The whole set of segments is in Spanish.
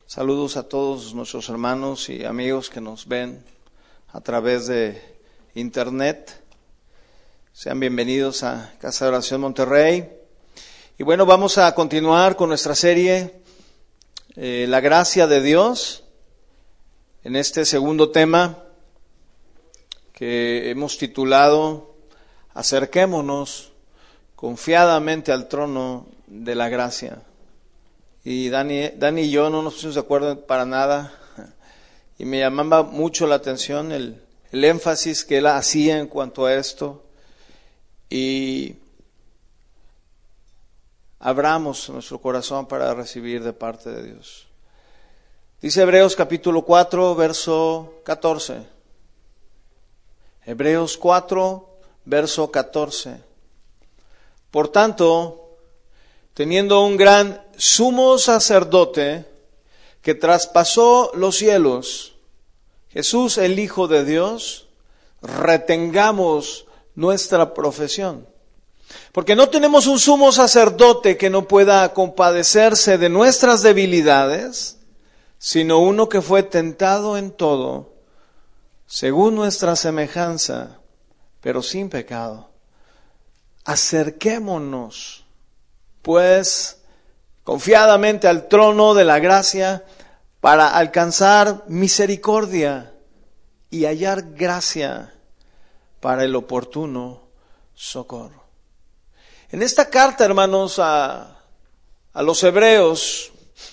Saludos a todos nuestros hermanos y amigos que nos ven a través de internet. Sean bienvenidos a Casa de Oración Monterrey. Y bueno, vamos a continuar con nuestra serie La Gracia de Dios, en este segundo tema que hemos titulado Acerquémonos confiadamente al trono de la gracia. Y Dani y yo no nos pusimos de acuerdo para nada, y me llamaba mucho la atención el énfasis que él hacía en cuanto a esto, y abramos nuestro corazón para recibir de parte de Dios. Dice Hebreos capítulo 4, verso 14. Hebreos 4, verso 14. Por tanto, teniendo un gran sumo sacerdote que traspasó los cielos, Jesús el Hijo de Dios, retengamos nuestra profesión. Porque no tenemos un sumo sacerdote que no pueda compadecerse de nuestras debilidades, sino uno que fue tentado en todo, según nuestra semejanza, pero sin pecado. Acerquémonos, pues, confiadamente al trono de la gracia para alcanzar misericordia y hallar gracia para el oportuno socorro. En esta carta, hermanos, a los hebreos,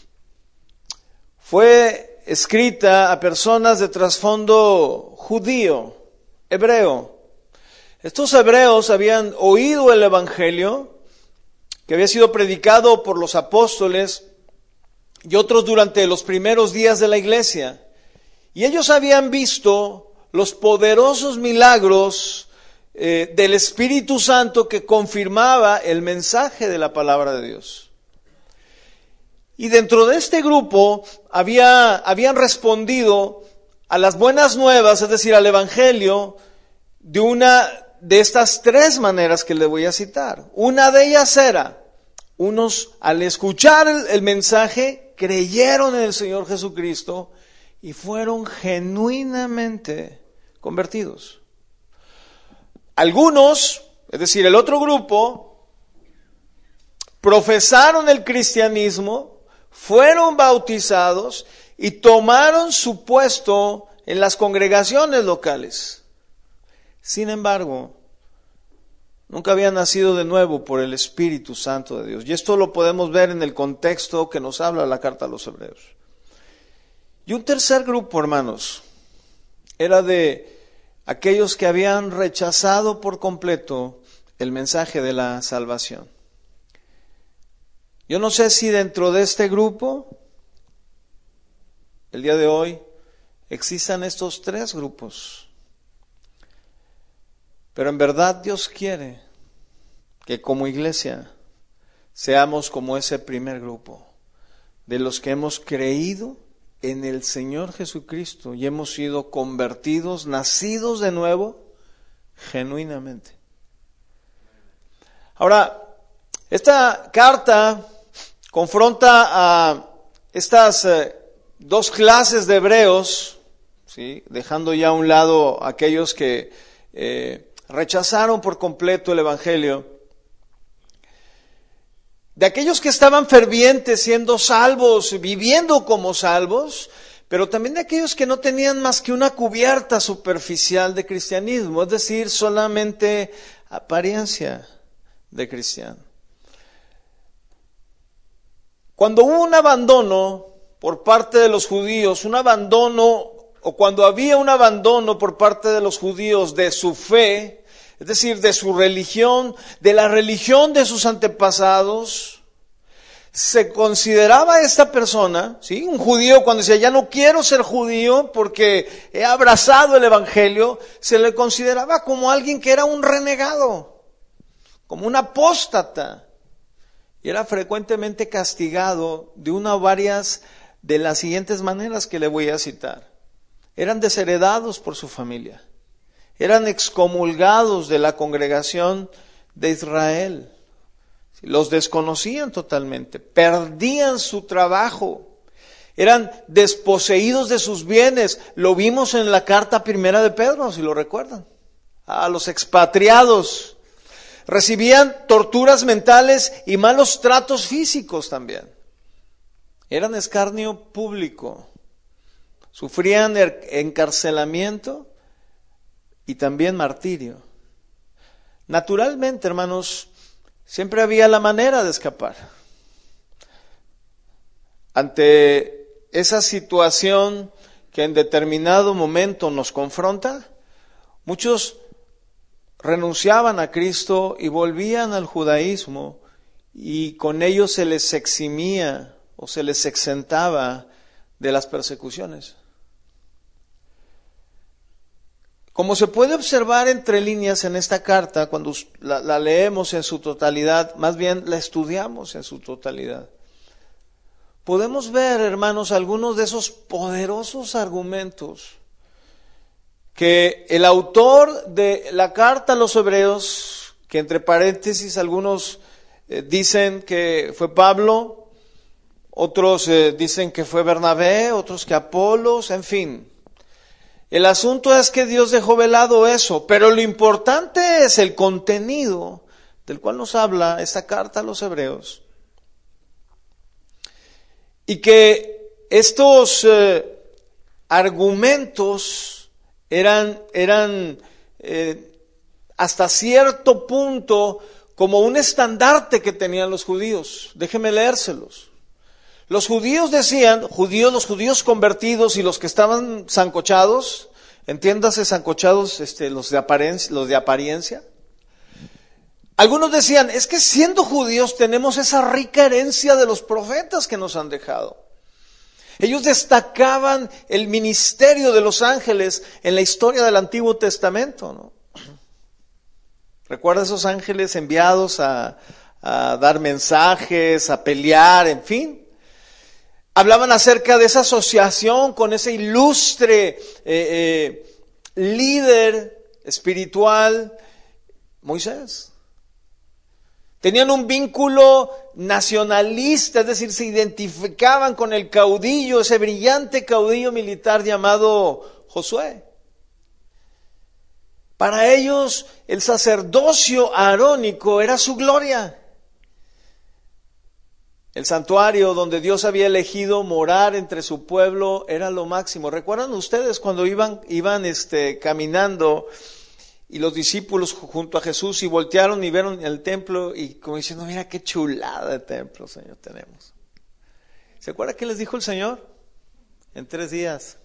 fue escrita a personas de trasfondo judío, hebreo. Estos hebreos habían oído el evangelio que había sido predicado por los apóstoles y otros durante los primeros días de la iglesia. Y ellos habían visto los poderosos milagros del Espíritu Santo que confirmaba el mensaje de la palabra de Dios. Y dentro de este grupo habían respondido a las buenas nuevas, es decir, al evangelio, de una de estas tres maneras que le voy a citar. Una de ellas era, unos al escuchar el mensaje creyeron en el Señor Jesucristo y fueron genuinamente convertidos. Algunos, es decir, el otro grupo, profesaron el cristianismo, fueron bautizados y tomaron su puesto en las congregaciones locales. Sin embargo, nunca habían nacido de nuevo por el Espíritu Santo de Dios. Y esto lo podemos ver en el contexto que nos habla la carta a los Hebreos. Y un tercer grupo, hermanos, era de aquellos que habían rechazado por completo el mensaje de la salvación. Yo no sé si dentro de este grupo, el día de hoy, existan estos tres grupos. Pero en verdad Dios quiere que como iglesia seamos como ese primer grupo, de los que hemos creído en el Señor Jesucristo y hemos sido convertidos, nacidos de nuevo, genuinamente. Ahora, esta carta confronta a estas dos clases de hebreos, ¿sí? Dejando ya a un lado aquellos que rechazaron por completo el evangelio, de aquellos que estaban fervientes, siendo salvos, viviendo como salvos, pero también de aquellos que no tenían más que una cubierta superficial de cristianismo, es decir, solamente apariencia de cristiano. Cuando hubo un abandono por parte de los judíos, o cuando había un abandono por parte de los judíos de su fe, es decir, de su religión, de la religión de sus antepasados, se consideraba a esta persona, ¿sí? Un judío cuando decía, ya no quiero ser judío porque he abrazado el evangelio, se le consideraba como alguien que era un renegado, como un apóstata, y era frecuentemente castigado de una o varias de las siguientes maneras que le voy a citar. Eran desheredados por su familia, eran excomulgados de la congregación de Israel, los desconocían totalmente, perdían su trabajo, Eran desposeídos de sus bienes. Lo vimos en la carta primera de Pedro, si lo recuerdan. A los expatriados. Recibían torturas mentales y malos tratos físicos también. Eran escarnio público. Sufrían encarcelamiento y también martirio. Naturalmente, hermanos, siempre había la manera de escapar. Ante esa situación que en determinado momento nos confronta, muchos renunciaban a Cristo y volvían al judaísmo, y con ello se les eximía o se les exentaba de las persecuciones. Como se puede observar entre líneas en esta carta, cuando la leemos en su totalidad, más bien la estudiamos en su totalidad, podemos ver, hermanos, algunos de esos poderosos argumentos que el autor de la carta a los Hebreos, que entre paréntesis algunos dicen que fue Pablo, otros dicen que fue Bernabé, otros que Apolos, en fin. El asunto es que Dios dejó velado eso, pero lo importante es el contenido del cual nos habla esta carta a los Hebreos. Y que estos argumentos eran hasta cierto punto como un estandarte que tenían los judíos. Déjenme leérselos. Los judíos decían, los judíos convertidos y los que estaban sancochados, entiéndase sancochados los de apariencia. Algunos decían, es que siendo judíos tenemos esa rica herencia de los profetas que nos han dejado. Ellos destacaban el ministerio de los ángeles en la historia del Antiguo Testamento, ¿no? ¿Recuerda esos ángeles enviados a dar mensajes, a pelear, en fin? Hablaban acerca de esa asociación con ese ilustre líder espiritual, Moisés. Tenían un vínculo nacionalista, es decir, se identificaban con el caudillo, ese brillante caudillo militar llamado Josué. Para ellos el sacerdocio arónico era su gloria. El santuario donde Dios había elegido morar entre su pueblo era lo máximo. ¿Recuerdan ustedes cuando iban caminando y los discípulos junto a Jesús y voltearon y vieron el templo y como diciendo, mira qué chulada de templo, Señor, tenemos? ¿Se acuerda qué les dijo el Señor? En 3 días.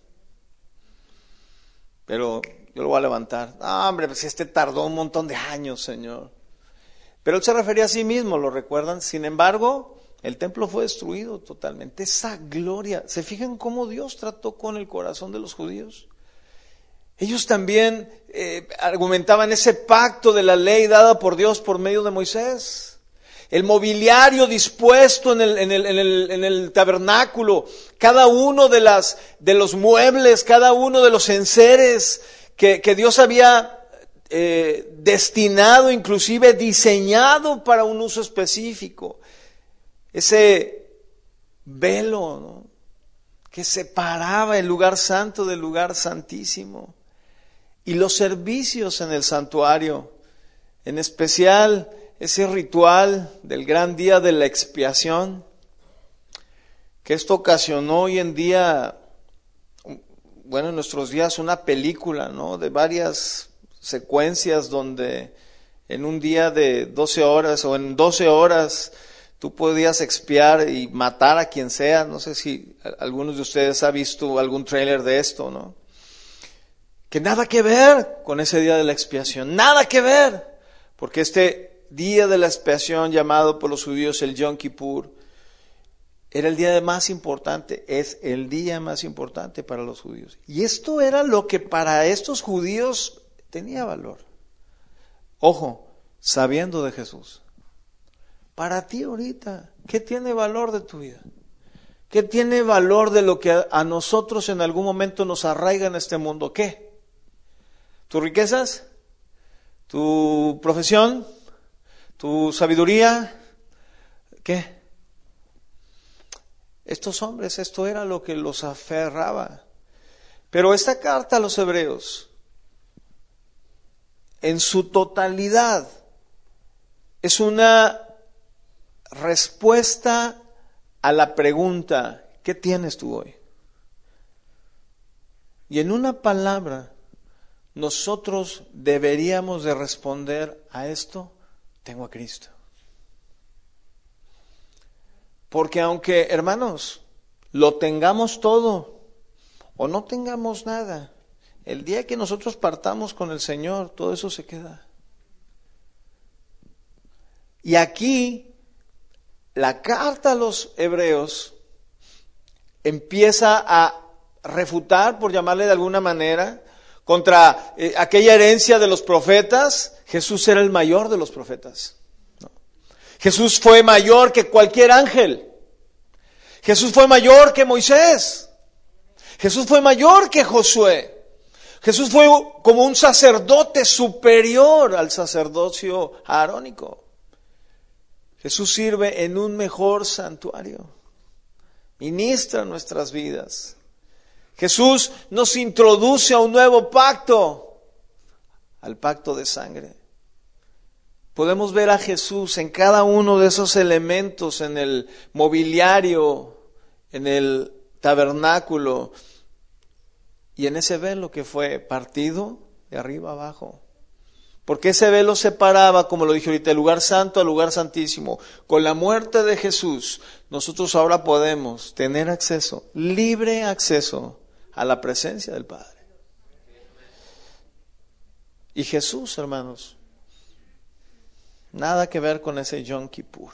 Pero yo lo voy a levantar. No, hombre, pues tardó un montón de años, Señor. Pero Él se refería a sí mismo, ¿lo recuerdan? Sin embargo, el templo fue destruido totalmente. Esa gloria, ¿se fijan cómo Dios trató con el corazón de los judíos? Ellos también argumentaban ese pacto de la ley dada por Dios por medio de Moisés. El mobiliario dispuesto en el tabernáculo, cada uno de los muebles, cada uno de los enseres que Dios había destinado, inclusive diseñado para un uso específico. Ese velo, ¿no?, que separaba el lugar santo del lugar santísimo. Y los servicios en el santuario, en especial ese ritual del gran día de la expiación, que esto ocasionó hoy en día, bueno, en nuestros días una película, ¿no?, de varias secuencias donde en un día de 12 horas o en 12 horas tú podías expiar y matar a quien sea. No sé si algunos de ustedes han visto algún tráiler de esto, ¿no? Que nada que ver con ese día de la expiación, nada que ver, porque este día de la expiación llamado por los judíos el Yom Kippur era el día más importante, es el día más importante para los judíos. Y esto era lo que para estos judíos tenía valor. Ojo, sabiendo de Jesús. Para ti ahorita, ¿qué tiene valor de tu vida? ¿Qué tiene valor de lo que a nosotros en algún momento nos arraiga en este mundo? ¿Qué? ¿Tus riquezas? ¿Tu profesión? ¿Tu sabiduría? ¿Qué? estos hombres, esto era lo que los aferraba. Pero esta carta a los hebreos, en su totalidad, es una respuesta a la pregunta, ¿qué tienes tú hoy? Y en una palabra, nosotros deberíamos de responder a esto, tengo a Cristo. Porque aunque, hermanos, lo tengamos todo o no tengamos nada, el día que nosotros partamos con el Señor, todo eso se queda. Y aquí, la carta a los hebreos empieza a refutar, por llamarle de alguna manera, contra aquella herencia de los profetas. Jesús era el mayor de los profetas. Jesús fue mayor que cualquier ángel. Jesús fue mayor que Moisés. Jesús fue mayor que Josué. Jesús fue como un sacerdote superior al sacerdocio arónico. Jesús sirve en un mejor santuario. Ministra nuestras vidas. Jesús nos introduce a un nuevo pacto, al pacto de sangre. Podemos ver a Jesús en cada uno de esos elementos, en el mobiliario, en el tabernáculo y en ese velo que fue partido de arriba abajo. Porque ese velo separaba, como lo dije ahorita, el lugar santo al lugar santísimo. Con la muerte de Jesús, nosotros ahora podemos tener acceso, libre acceso a la presencia del Padre. Y Jesús, hermanos, nada que ver con ese Yom Kippur.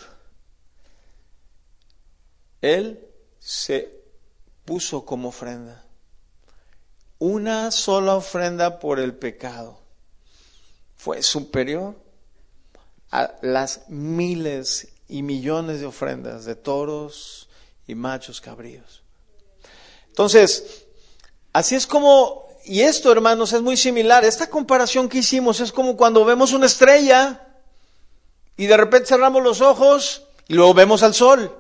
Él se puso como ofrenda. Una sola ofrenda por el pecado. Fue superior a las miles y millones de ofrendas de toros y machos cabríos. Entonces, así es como, y esto, hermanos, es muy similar. Esta comparación que hicimos es como cuando vemos una estrella y de repente cerramos los ojos y luego vemos al sol.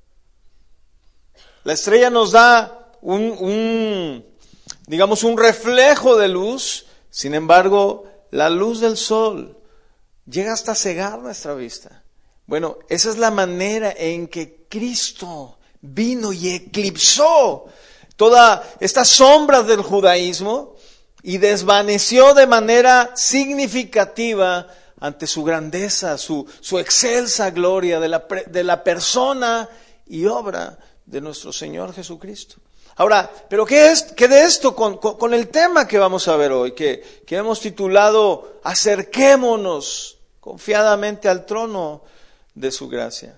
La estrella nos da digamos, un reflejo de luz. Sin embargo, la luz del sol llega hasta cegar nuestra vista. Bueno, esa es la manera en que Cristo vino y eclipsó todas estas sombras del judaísmo y desvaneció de manera significativa ante su grandeza, su excelsa gloria de la persona y obra de nuestro Señor Jesucristo. Ahora, ¿pero qué de esto con el tema que vamos a ver hoy, que hemos titulado Acerquémonos confiadamente al trono de su gracia?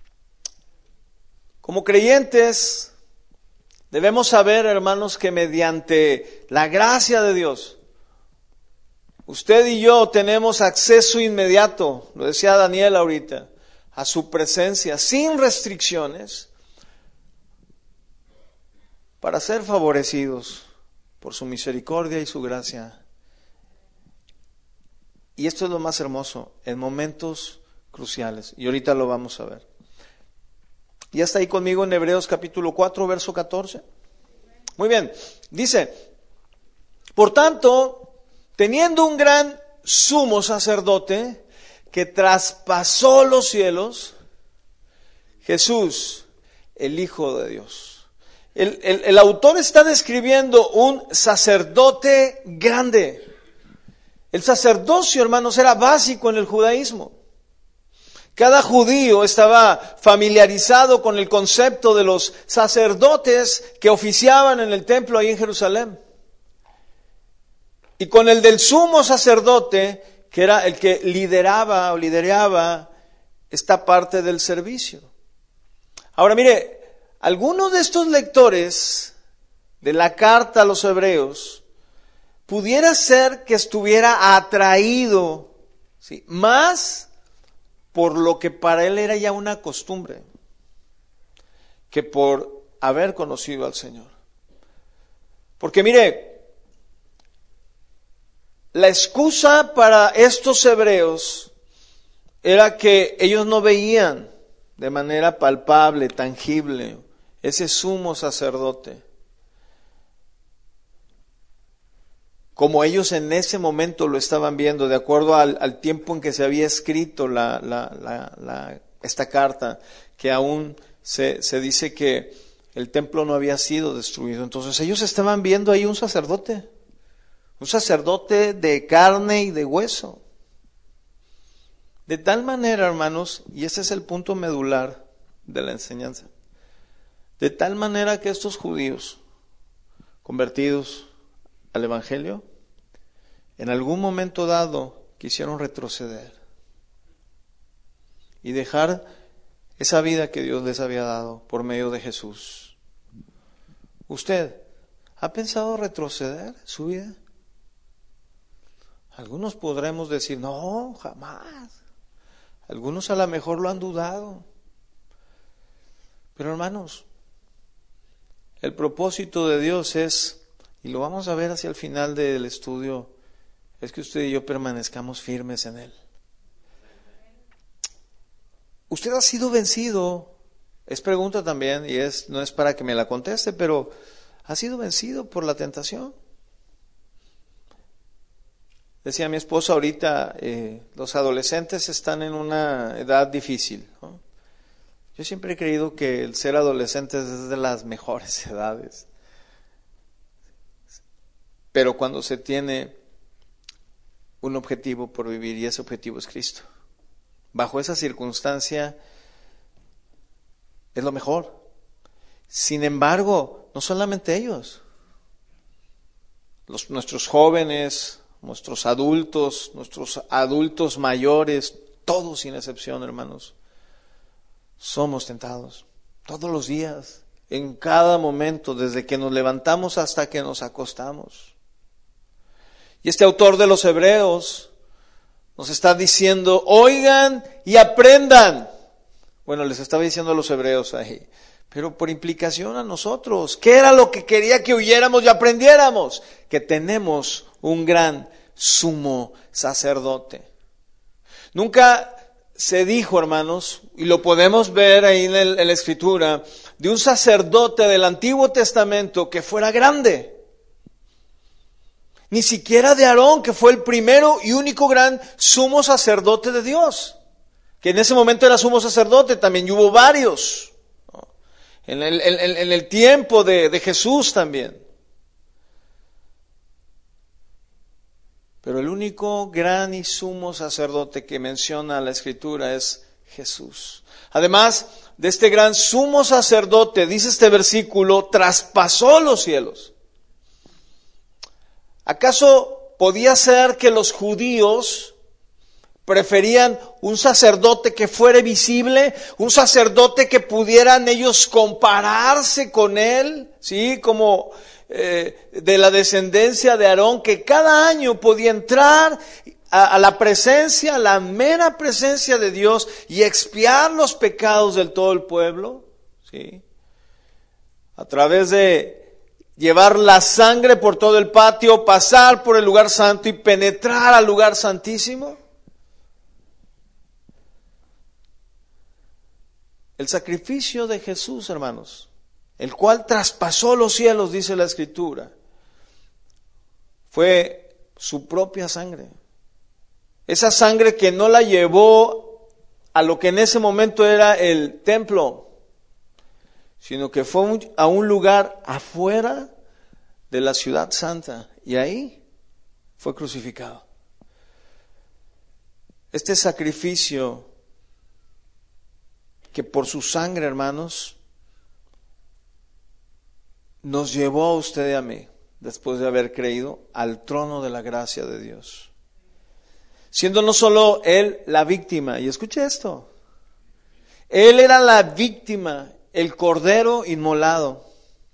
Como creyentes, debemos saber, hermanos, que mediante la gracia de Dios, usted y yo tenemos acceso inmediato, lo decía Daniel ahorita, a su presencia, sin restricciones, para ser favorecidos por su misericordia y su gracia. Y esto es lo más hermoso, en momentos cruciales. Y ahorita lo vamos a ver. ¿Ya está ahí conmigo en Hebreos capítulo 4, verso 14? Muy bien, dice: por tanto, teniendo un gran sumo sacerdote que traspasó los cielos, Jesús, el Hijo de Dios. El autor está describiendo un sacerdote grande. El sacerdocio, hermanos, era básico en el judaísmo. Cada judío estaba familiarizado con el concepto de los sacerdotes que oficiaban en el templo ahí en Jerusalén. Y con el del sumo sacerdote, que era el que lideraba esta parte del servicio. Ahora mire, algunos de estos lectores de la carta a los hebreos pudiera ser que estuviera atraído, ¿sí?, más por lo que para él era ya una costumbre que por haber conocido al Señor. Porque mire, la excusa para estos hebreos era que ellos no veían de manera palpable, tangible, ese sumo sacerdote, como ellos en ese momento lo estaban viendo, de acuerdo al tiempo en que se había escrito esta carta, que aún se dice que el templo no había sido destruido. Entonces ellos estaban viendo ahí un sacerdote de carne y de hueso. De tal manera, hermanos, y ese es el punto medular de la enseñanza, de tal manera que estos judíos convertidos al Evangelio, en algún momento dado quisieron retroceder y dejar esa vida que Dios les había dado por medio de Jesús. ¿Usted ha pensado retroceder en su vida? Algunos podremos decir, no, jamás. Algunos a lo mejor lo han dudado. Pero hermanos, el propósito de Dios es, y lo vamos a ver hacia el final del estudio, es que usted y yo permanezcamos firmes en Él. Usted ha sido vencido, es pregunta también, y no es para que me la conteste, pero ¿ha sido vencido por la tentación? Decía mi esposa ahorita, los adolescentes están en una edad difícil, ¿no? Yo siempre he creído que el ser adolescente es de las mejores edades. Pero cuando se tiene un objetivo por vivir, y ese objetivo es Cristo, bajo esa circunstancia es lo mejor. Sin embargo, no solamente ellos, nuestros jóvenes, nuestros adultos mayores, todos sin excepción, hermanos, somos tentados todos los días, en cada momento, desde que nos levantamos hasta que nos acostamos. Y este autor de los Hebreos nos está diciendo, oigan y aprendan. Bueno, les estaba diciendo a los hebreos ahí, pero por implicación a nosotros. ¿Qué era lo que quería que oyéramos y aprendiéramos? Que tenemos un gran sumo sacerdote. Nunca se dijo, hermanos, y lo podemos ver ahí en la Escritura, de un sacerdote del Antiguo Testamento que fuera grande. Ni siquiera de Aarón, que fue el primero y único gran sumo sacerdote de Dios, que en ese momento era sumo sacerdote. También hubo varios, ¿no? En el tiempo de Jesús también. Pero el único gran y sumo sacerdote que menciona la Escritura es Jesús. Además de este gran sumo sacerdote, dice este versículo, traspasó los cielos. ¿Acaso podía ser que los judíos preferían un sacerdote que fuera visible, un sacerdote que pudieran ellos compararse con él, sí, como de la descendencia de Aarón, que cada año podía entrar a la presencia, a la mera presencia de Dios y expiar los pecados del todo el pueblo, sí, a través de llevar la sangre por todo el patio, pasar por el lugar santo y penetrar al lugar santísimo? El sacrificio de Jesús, hermanos, el cual traspasó los cielos, dice la Escritura, fue su propia sangre. Esa sangre que no la llevó a lo que en ese momento era el templo, sino que fue a un lugar afuera de la ciudad santa, y ahí fue crucificado. Este sacrificio, que por su sangre, hermanos, nos llevó a usted y a mí, después de haber creído, al trono de la gracia de Dios. Siendo no solo Él la víctima, y escuche esto, Él era la víctima, el cordero inmolado.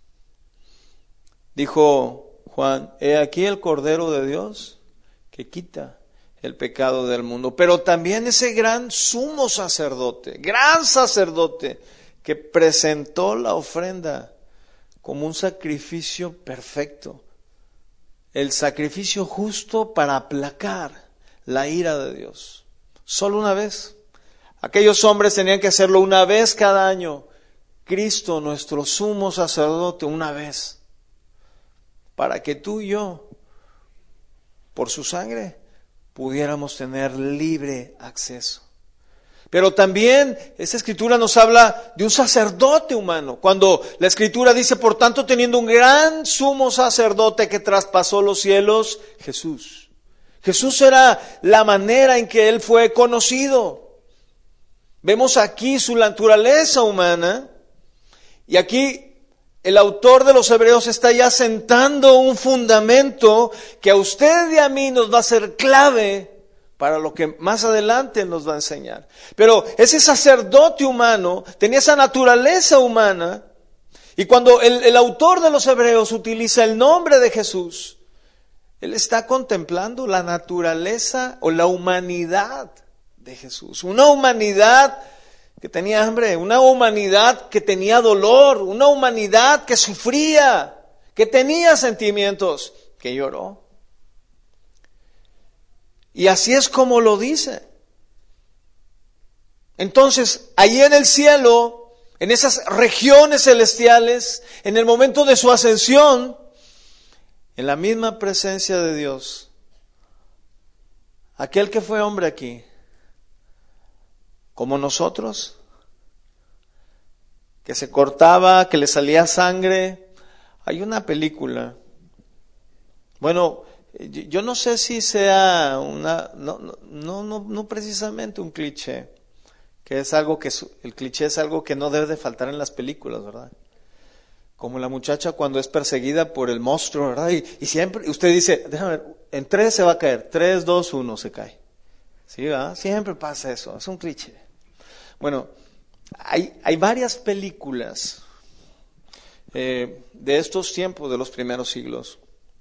Dijo Juan, he aquí el cordero de Dios que quita el pecado del mundo. Pero también ese gran sumo sacerdote, gran sacerdote, que presentó la ofrenda como un sacrificio perfecto, el sacrificio justo para aplacar la ira de Dios. Solo una vez. Aquellos hombres tenían que hacerlo una vez cada año, Cristo, nuestro sumo sacerdote, una vez, para que tú y yo, por su sangre, pudiéramos tener libre acceso. Pero también esta escritura nos habla de un sacerdote humano. Cuando la escritura dice, por tanto, teniendo un gran sumo sacerdote que traspasó los cielos, Jesús. Jesús era la manera en que Él fue conocido. Vemos aquí su naturaleza humana y aquí el autor de los Hebreos está ya sentando un fundamento que a usted y a mí nos va a ser clave para lo que más adelante nos va a enseñar. Pero ese sacerdote humano tenía esa naturaleza humana, y cuando el autor de los Hebreos utiliza el nombre de Jesús, él está contemplando la naturaleza o la humanidad de Jesús. Una humanidad que tenía hambre, una humanidad que tenía dolor, una humanidad que sufría, que tenía sentimientos, que lloró. Y así es como lo dice. Entonces, allí en el cielo, en esas regiones celestiales, en el momento de su ascensión, en la misma presencia de Dios, aquel que fue hombre aquí, como nosotros, que se cortaba, que le salía sangre. Hay una película, bueno, yo no sé si sea no precisamente un cliché, que es algo que, el cliché es algo que no debe de faltar en las películas, ¿verdad? Como la muchacha cuando es perseguida por el monstruo, ¿verdad? Y siempre, usted dice, déjame ver, en 3 se va a caer, 3, 2, 1 se cae. ¿Sí, verdad? Siempre pasa eso, es un cliché. Bueno, hay varias películas de estos tiempos, de los primeros siglos,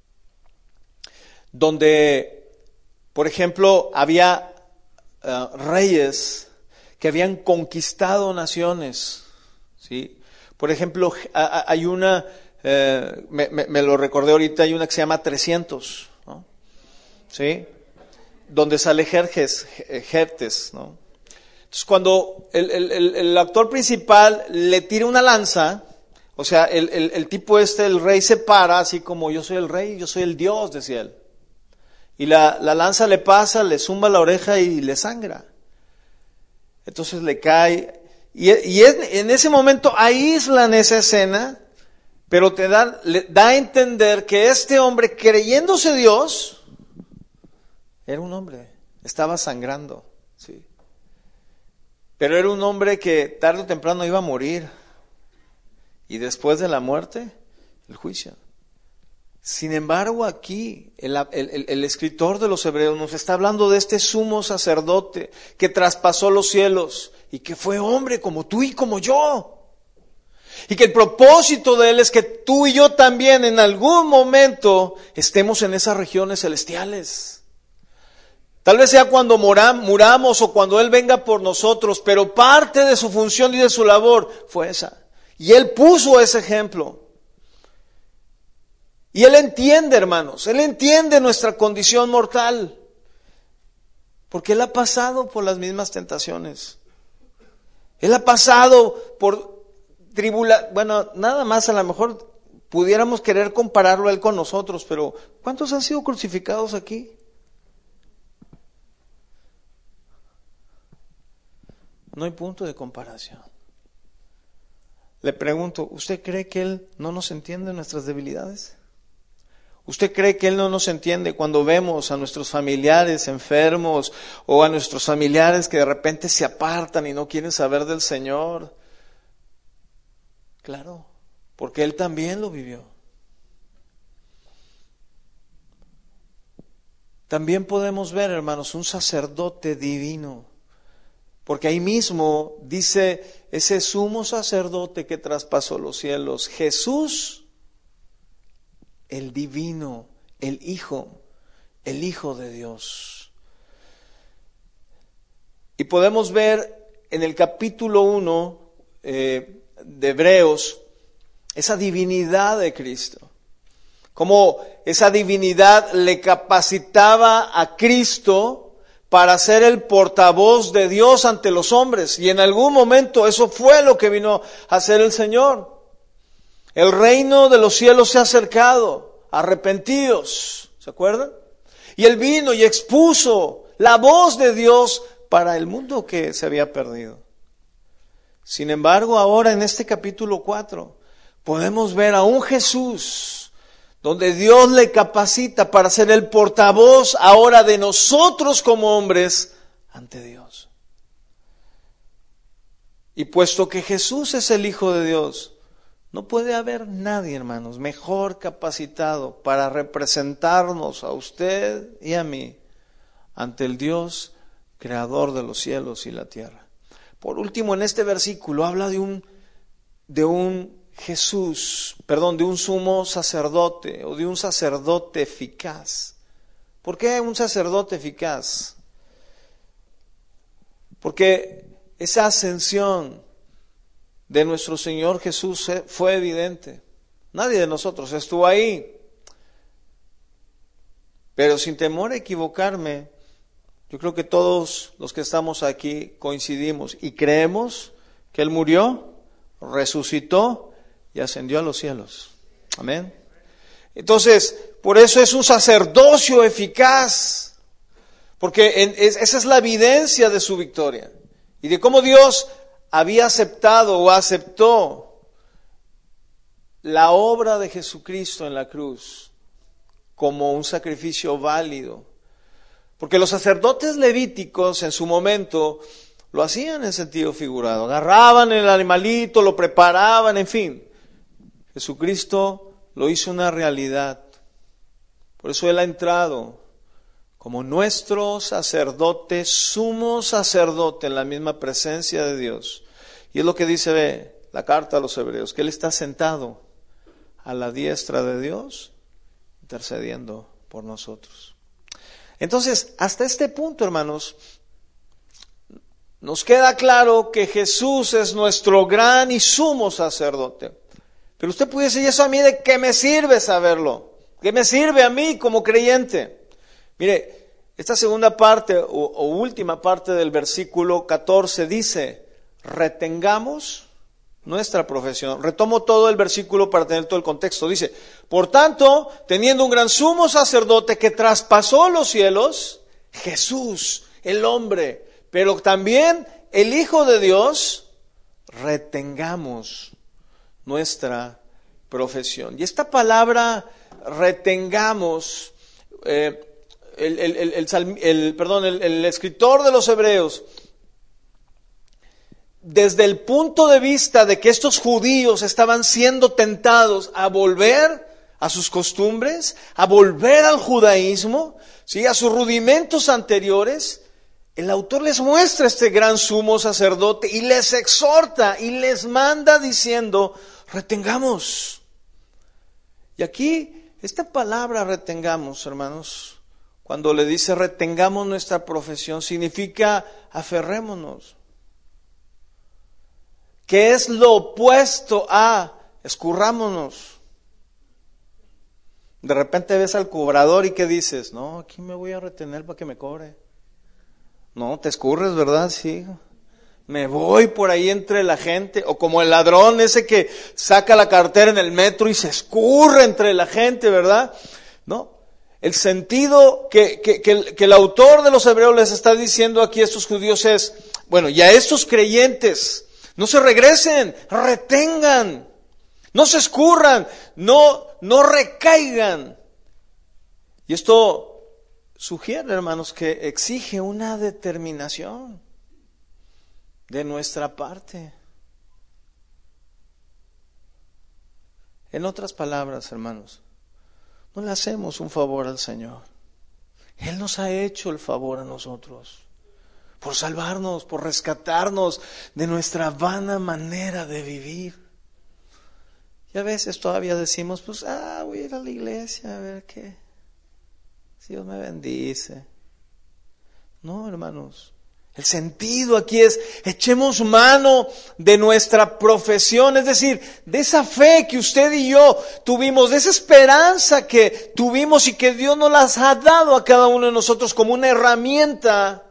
donde, por ejemplo, había reyes que habían conquistado naciones, ¿sí? Por ejemplo, hay una, me lo recordé ahorita, hay una que se llama 300, ¿no? ¿Sí? Donde sale Jerjes, ¿no? Entonces, cuando el actor principal le tira una lanza, o sea, el tipo el rey se para, así como yo soy el rey, yo soy el Dios, decía él. Y la lanza le pasa, le zumba la oreja y le sangra. Entonces le cae. Y en ese momento aíslan esa escena, pero le da a entender que este hombre, creyéndose Dios, era un hombre, estaba sangrando, ¿sí? Pero era un hombre que tarde o temprano iba a morir. Y después de la muerte, el juicio. Sin embargo, aquí el escritor de los Hebreos nos está hablando de este sumo sacerdote que traspasó los cielos y que fue hombre como tú y como yo. Y que el propósito de él es que tú y yo también en algún momento estemos en esas regiones celestiales. Tal vez sea cuando muramos o cuando Él venga por nosotros, pero parte de su función y de su labor fue esa. Y Él puso ese ejemplo. Y Él entiende, hermanos, Él entiende nuestra condición mortal. Porque Él ha pasado por las mismas tentaciones. Él ha pasado por bueno, nada más a lo mejor pudiéramos querer compararlo a Él con nosotros, pero ¿cuántos han sido crucificados aquí? No hay punto de comparación. Le pregunto, ¿usted cree que Él no nos entiende nuestras debilidades? ¿Usted cree que Él no nos entiende cuando vemos a nuestros familiares enfermos o a nuestros familiares que de repente se apartan y no quieren saber del Señor? Claro, porque Él también lo vivió. También podemos ver, hermanos, un sacerdote divino. Porque ahí mismo dice ese sumo sacerdote que traspasó los cielos, Jesús, el divino, el Hijo de Dios. Y podemos ver en el capítulo 1 de Hebreos esa divinidad de Cristo. Cómo esa divinidad le capacitaba a Cristo para ser el portavoz de Dios ante los hombres. Y en algún momento eso fue lo que vino a hacer el Señor. El reino de los cielos se ha acercado, arrepentíos, ¿se acuerdan? Y Él vino y expuso la voz de Dios para el mundo que se había perdido. Sin embargo, ahora en este capítulo 4, podemos ver a un Jesús donde Dios le capacita para ser el portavoz ahora de nosotros como hombres ante Dios. Y puesto que Jesús es el Hijo de Dios, no puede haber nadie, hermanos, mejor capacitado para representarnos a usted y a mí ante el Dios creador de los cielos y la tierra. Por último, en este versículo habla de un sumo sacerdote o de un sacerdote eficaz. ¿Por qué un sacerdote eficaz? Porque esa ascensión de nuestro Señor Jesús fue evidente. Nadie de nosotros estuvo ahí. Pero sin temor a equivocarme, yo creo que todos los que estamos aquí coincidimos y creemos que Él murió, resucitó y ascendió a los cielos. Amén. Entonces, por eso es un sacerdocio eficaz, porque esa es la evidencia de su victoria y de cómo Dios había aceptado o aceptó la obra de Jesucristo en la cruz como un sacrificio válido. Porque los sacerdotes levíticos en su momento lo hacían en sentido figurado. Agarraban el animalito, lo preparaban, en fin. Jesucristo lo hizo una realidad. Por eso Él ha entrado como nuestro sacerdote, sumo sacerdote en la misma presencia de Dios. Y es lo que dice la carta a los Hebreos, que Él está sentado a la diestra de Dios, intercediendo por nosotros. Entonces, hasta este punto, hermanos, nos queda claro que Jesús es nuestro gran y sumo sacerdote. Pero usted puede decir, ¿y eso a mí de qué me sirve saberlo? ¿Qué me sirve a mí como creyente? Mire, esta segunda parte o última parte del versículo 14 dice, retengamos nuestra profesión. Retomo todo el versículo para tener todo el contexto. Dice, por tanto, teniendo un gran sumo sacerdote que traspasó los cielos, Jesús, el hombre, pero también el Hijo de Dios, retengamos nuestra profesión. Y esta palabra retengamos, el escritor de los Hebreos, desde el punto de vista de que estos judíos estaban siendo tentados a volver a sus costumbres, a volver al judaísmo, ¿sí?, a sus rudimentos anteriores, el autor les muestra este gran sumo sacerdote y les exhorta y les manda diciendo, retengamos. Y aquí, esta palabra retengamos, hermanos, cuando le dice retengamos nuestra profesión, significa aferrémonos. Que es lo opuesto a escurrámonos. De repente ves al cobrador y ¿qué dices? No, aquí me voy a retener para que me cobre. No, te escurres, ¿verdad? Sí. Me voy por ahí entre la gente. O como el ladrón ese que saca la cartera en el metro y se escurre entre la gente, ¿verdad? No. El sentido que el autor de los Hebreos les está diciendo aquí a estos judíos es, bueno, y a estos creyentes, no se regresen, retengan, no se escurran, no recaigan. Y esto sugiere, hermanos, que exige una determinación de nuestra parte. En otras palabras, hermanos, no le hacemos un favor al Señor. Él nos ha hecho el favor a nosotros, por salvarnos, por rescatarnos de nuestra vana manera de vivir. Y a veces todavía decimos, pues, voy a ir a la iglesia a ver qué, si Dios me bendice. No, hermanos, El sentido aquí es, echemos mano de nuestra profesión, es decir, de esa fe que usted y yo tuvimos, de esa esperanza que tuvimos y que Dios nos las ha dado a cada uno de nosotros como una herramienta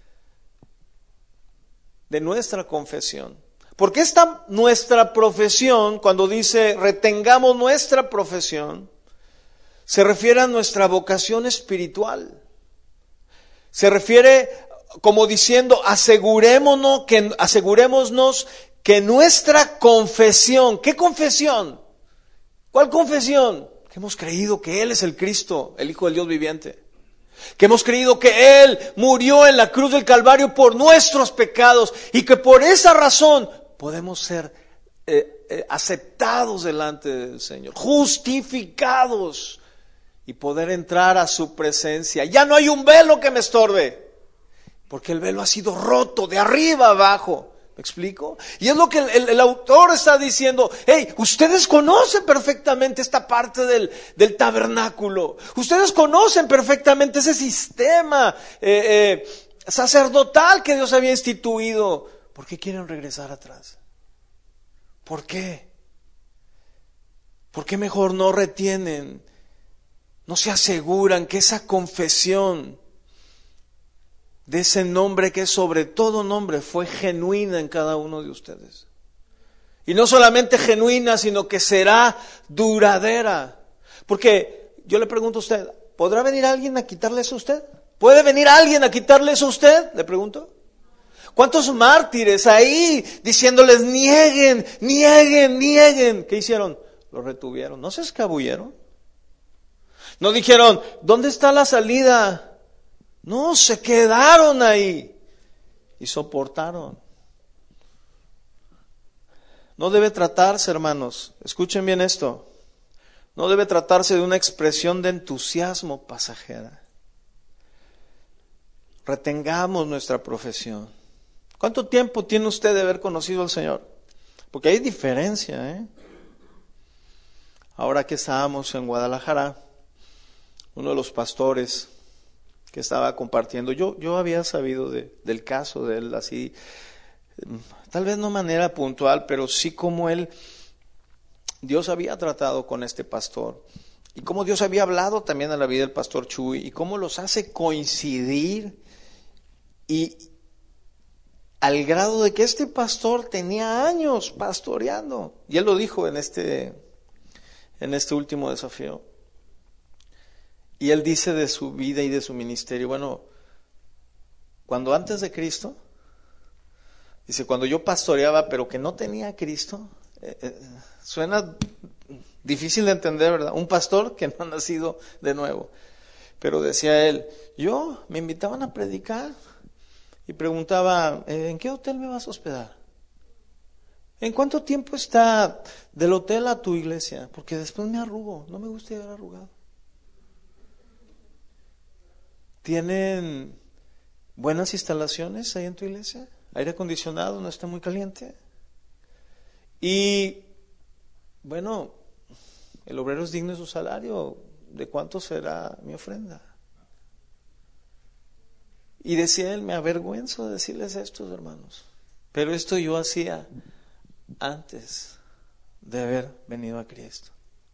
de nuestra confesión. Porque esta nuestra profesión, cuando dice retengamos nuestra profesión, se refiere a nuestra vocación espiritual. Se refiere como diciendo, asegurémonos que nuestra confesión, ¿qué confesión? ¿Cuál confesión? Que hemos creído que Él es el Cristo, el Hijo del Dios viviente. Que hemos creído que Él murió en la cruz del Calvario por nuestros pecados y que por esa razón podemos ser aceptados delante del Señor, justificados y poder entrar a su presencia. Ya no hay un velo que me estorbe, porque el velo ha sido roto de arriba abajo. ¿Me explico? Y es lo que el autor está diciendo. Hey, ustedes conocen perfectamente esta parte del tabernáculo. Ustedes conocen perfectamente ese sistema sacerdotal que Dios había instituido. ¿Por qué quieren regresar atrás? ¿Por qué? ¿Por qué mejor no retienen, no se aseguran que esa confesión de ese nombre que es sobre todo nombre fue genuina en cada uno de ustedes? Y no solamente genuina, sino que será duradera. Porque yo le pregunto a usted, ¿podrá venir alguien a quitarle eso a usted? ¿Puede venir alguien a quitarle eso a usted? Le pregunto. ¿Cuántos mártires ahí diciéndoles nieguen, nieguen, nieguen? ¿Qué hicieron? Lo retuvieron. ¿No se escabulleron? No dijeron, ¿dónde está la salida? No, se quedaron ahí y soportaron. No debe tratarse, hermanos, escuchen bien esto, no debe tratarse de una expresión de entusiasmo pasajera. Retengamos nuestra profesión. ¿Cuánto tiempo tiene usted de haber conocido al Señor? Porque hay diferencia, ¿eh? Ahora que estábamos en Guadalajara, uno de los pastores que estaba compartiendo, yo había sabido del caso de él así, tal vez no de manera puntual, pero sí como Dios había tratado con este pastor y cómo Dios había hablado también a la vida del pastor Chuy y cómo los hace coincidir y al grado de que este pastor tenía años pastoreando y él lo dijo en este último desafío. Y él dice de su vida y de su ministerio, bueno, cuando antes de Cristo, dice, cuando yo pastoreaba pero que no tenía a Cristo, suena difícil de entender, ¿verdad? Un pastor que no ha nacido de nuevo. Pero decía él, yo me invitaban a predicar y preguntaba, ¿en qué hotel me vas a hospedar? ¿En cuánto tiempo está del hotel a tu iglesia? Porque después me arrugo, no me gusta llegar arrugado. ¿Tienen buenas instalaciones ahí en tu iglesia? ¿Aire acondicionado? ¿No está muy caliente? Y, bueno, el obrero es digno de su salario. ¿De cuánto será mi ofrenda? Y decía él, me avergüenzo de decirles esto, hermanos. Pero esto yo hacía antes de haber venido a Cristo.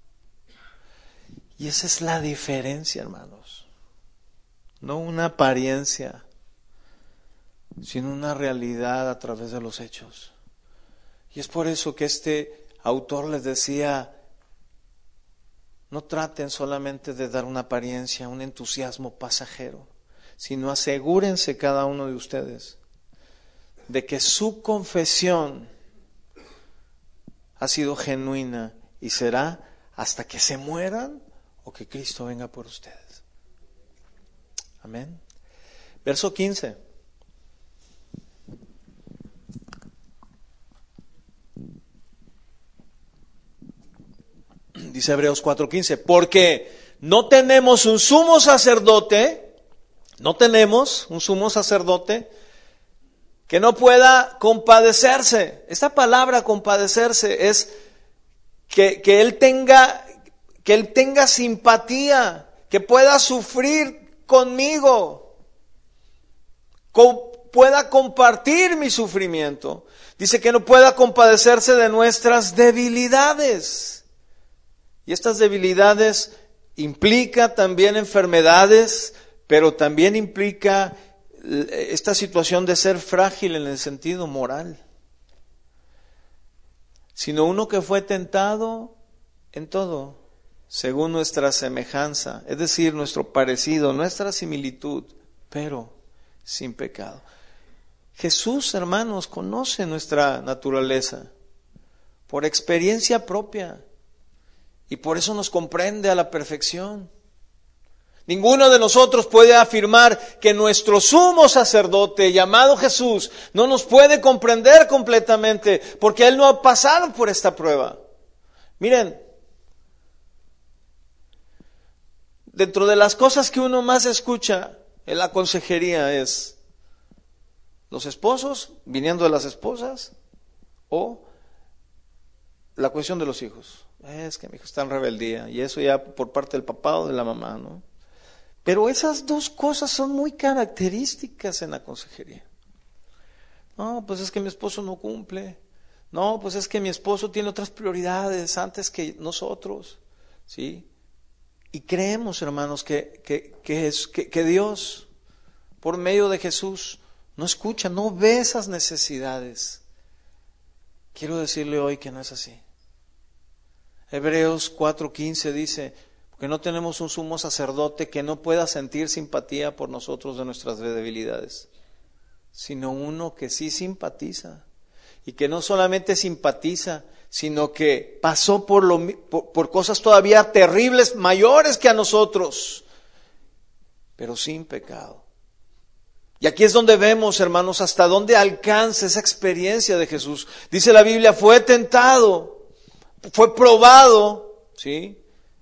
Y esa es la diferencia, hermanos. No una apariencia, sino una realidad a través de los hechos. Y es por eso que este autor les decía, no traten solamente de dar una apariencia, un entusiasmo pasajero, sino asegúrense cada uno de ustedes de que su confesión ha sido genuina y será hasta que se mueran o que Cristo venga por ustedes. Amén. Verso 15. Dice Hebreos 4:15, porque no tenemos un sumo sacerdote que no pueda compadecerse. Esta palabra compadecerse es que él tenga simpatía, que pueda sufrir conmigo, pueda compartir mi sufrimiento. Dice que no pueda compadecerse de nuestras debilidades. Y estas debilidades implica también enfermedades, pero también implica esta situación de ser frágil en el sentido moral. Sino uno que fue tentado en todo, según nuestra semejanza, es decir, nuestro parecido, nuestra similitud, pero sin pecado. Jesús, hermanos, conoce nuestra naturaleza por experiencia propia y por eso nos comprende a la perfección. Ninguno de nosotros puede afirmar que nuestro sumo sacerdote llamado Jesús no nos puede comprender completamente porque Él no ha pasado por esta prueba. Miren, dentro de las cosas que uno más escucha en la consejería es los esposos viniendo de las esposas o la cuestión de los hijos. Es que mi hijo está en rebeldía y eso ya por parte del papá o de la mamá, ¿no? Pero esas dos cosas son muy características en la consejería. No, pues es que mi esposo no cumple. No, pues es que mi esposo tiene otras prioridades antes que nosotros, ¿sí? Y creemos, hermanos, que Dios, por medio de Jesús, no escucha, no ve esas necesidades. Quiero decirle hoy que no es así. Hebreos 4:15 dice, porque no tenemos un sumo sacerdote que no pueda sentir simpatía por nosotros de nuestras debilidades, sino uno que sí simpatiza, y que no solamente simpatiza, sino que pasó por cosas todavía terribles, mayores que a nosotros, pero sin pecado. Y aquí es donde vemos, hermanos, hasta dónde alcanza esa experiencia de Jesús. Dice la Biblia, fue tentado, fue probado, ¿sí?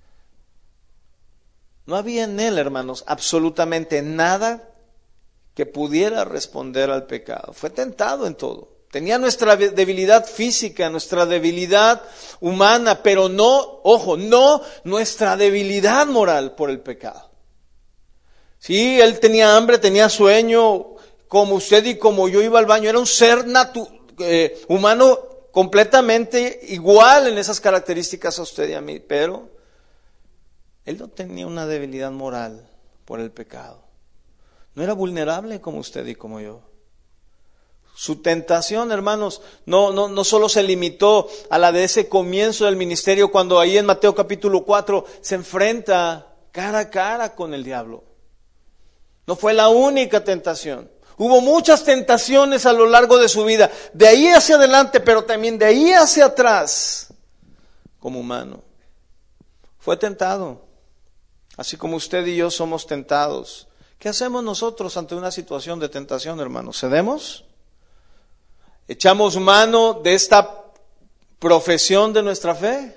No había en Él, hermanos, absolutamente nada que pudiera responder al pecado. Fue tentado en todo. Tenía nuestra debilidad física, nuestra debilidad humana, pero no, ojo, no nuestra debilidad moral por el pecado. Sí, Él tenía hambre, tenía sueño, como usted y como yo iba al baño. Era un ser humano completamente igual en esas características a usted y a mí, pero Él no tenía una debilidad moral por el pecado. No era vulnerable como usted y como yo. Su tentación, hermanos, no solo se limitó a la de ese comienzo del ministerio, cuando ahí en Mateo capítulo 4 se enfrenta cara a cara con el diablo. No fue la única tentación. Hubo muchas tentaciones a lo largo de su vida, de ahí hacia adelante, pero también de ahí hacia atrás, como humano. Fue tentado, así como usted y yo somos tentados. ¿Qué hacemos nosotros ante una situación de tentación, hermanos? ¿Cedemos? ¿Echamos mano de esta profesión de nuestra fe?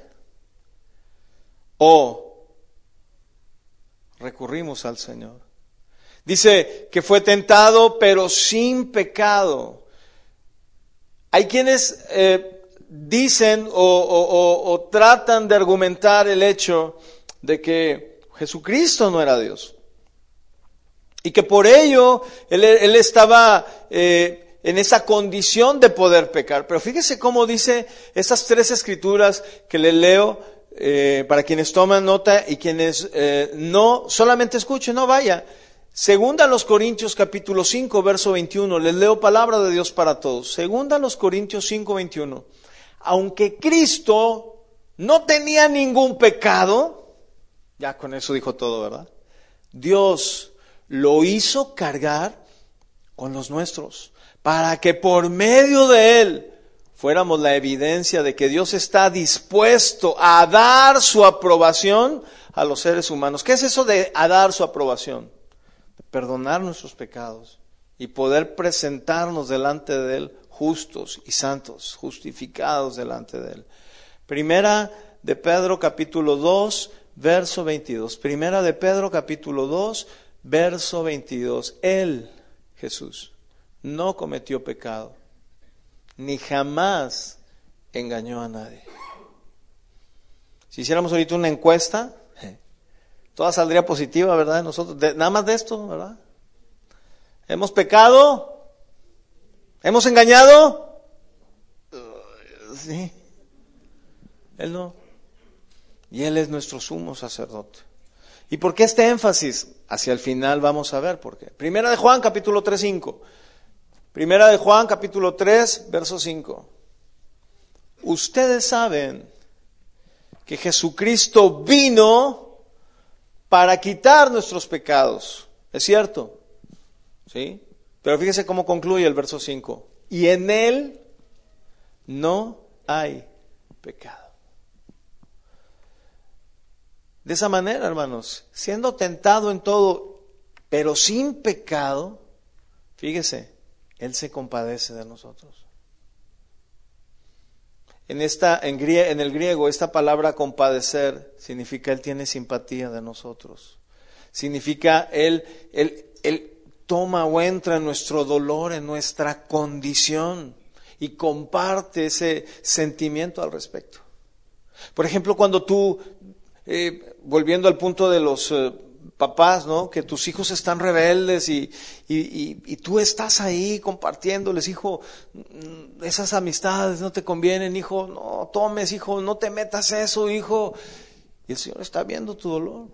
¿O recurrimos al Señor? Dice que fue tentado, pero sin pecado. Hay quienes dicen o tratan de argumentar el hecho de que Jesucristo no era Dios. Y que por ello él estaba en esa condición de poder pecar. Pero fíjese cómo dice estas tres escrituras que le leo, para quienes toman nota y quienes no solamente escuchen, no vaya. Segunda a los Corintios capítulo 5, verso 21, les leo palabra de Dios para todos. Segunda a los Corintios 5, 21. Aunque Cristo no tenía ningún pecado, ya con eso dijo todo, ¿verdad? Dios lo hizo cargar con los nuestros, para que por medio de Él fuéramos la evidencia de que Dios está dispuesto a dar su aprobación a los seres humanos. ¿Qué es eso de a dar su aprobación? Perdonar nuestros pecados y poder presentarnos delante de Él justos y santos, justificados delante de Él. Primera de Pedro capítulo 2, verso 22. Primera de Pedro capítulo 2, verso 22. Él, Jesús, no cometió pecado, ni jamás engañó a nadie. Si hiciéramos ahorita una encuesta, toda saldría positiva, ¿verdad? Nosotros, nada más de esto, ¿verdad? ¿Hemos pecado? ¿Hemos engañado? Sí. Él no. Y Él es nuestro sumo sacerdote. ¿Y por qué este énfasis? Hacia el final vamos a ver por qué. Primera de Juan, capítulo 3, 5. Primera de Juan, capítulo 3, verso 5. Ustedes saben que Jesucristo vino para quitar nuestros pecados. ¿Es cierto? ¿Sí? Pero fíjese cómo concluye el verso 5. Y en Él no hay pecado. De esa manera, hermanos, siendo tentado en todo, pero sin pecado, fíjese, Él se compadece de nosotros. En el griego, esta palabra compadecer significa Él tiene simpatía de nosotros. Significa Él toma o entra en nuestro dolor, en nuestra condición y comparte ese sentimiento al respecto. Por ejemplo, cuando tú, volviendo al punto de los papás, ¿no? Que tus hijos están rebeldes y tú estás ahí compartiéndoles, hijo, esas amistades no te convienen, hijo, no tomes, hijo, no te metas eso, hijo. Y el Señor está viendo tu dolor.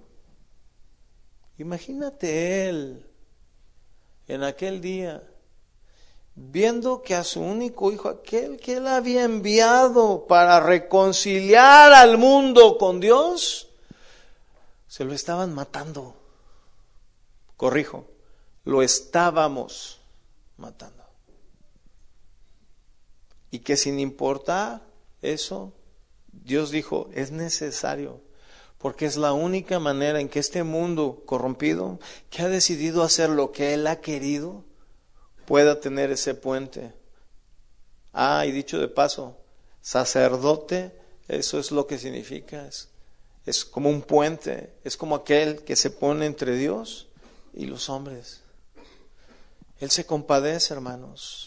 Imagínate Él en aquel día, viendo que a su único hijo, aquel que Él había enviado para reconciliar al mundo con Dios, se lo estaban matando. Corrijo, lo estábamos matando. Y que sin importar eso, Dios dijo, es necesario, porque es la única manera en que este mundo corrompido, que ha decidido hacer lo que Él ha querido, pueda tener ese puente. Y dicho de paso, sacerdote, eso es lo que significa, es como un puente, es como aquel que se pone entre Dios y los hombres. Él se compadece, hermanos.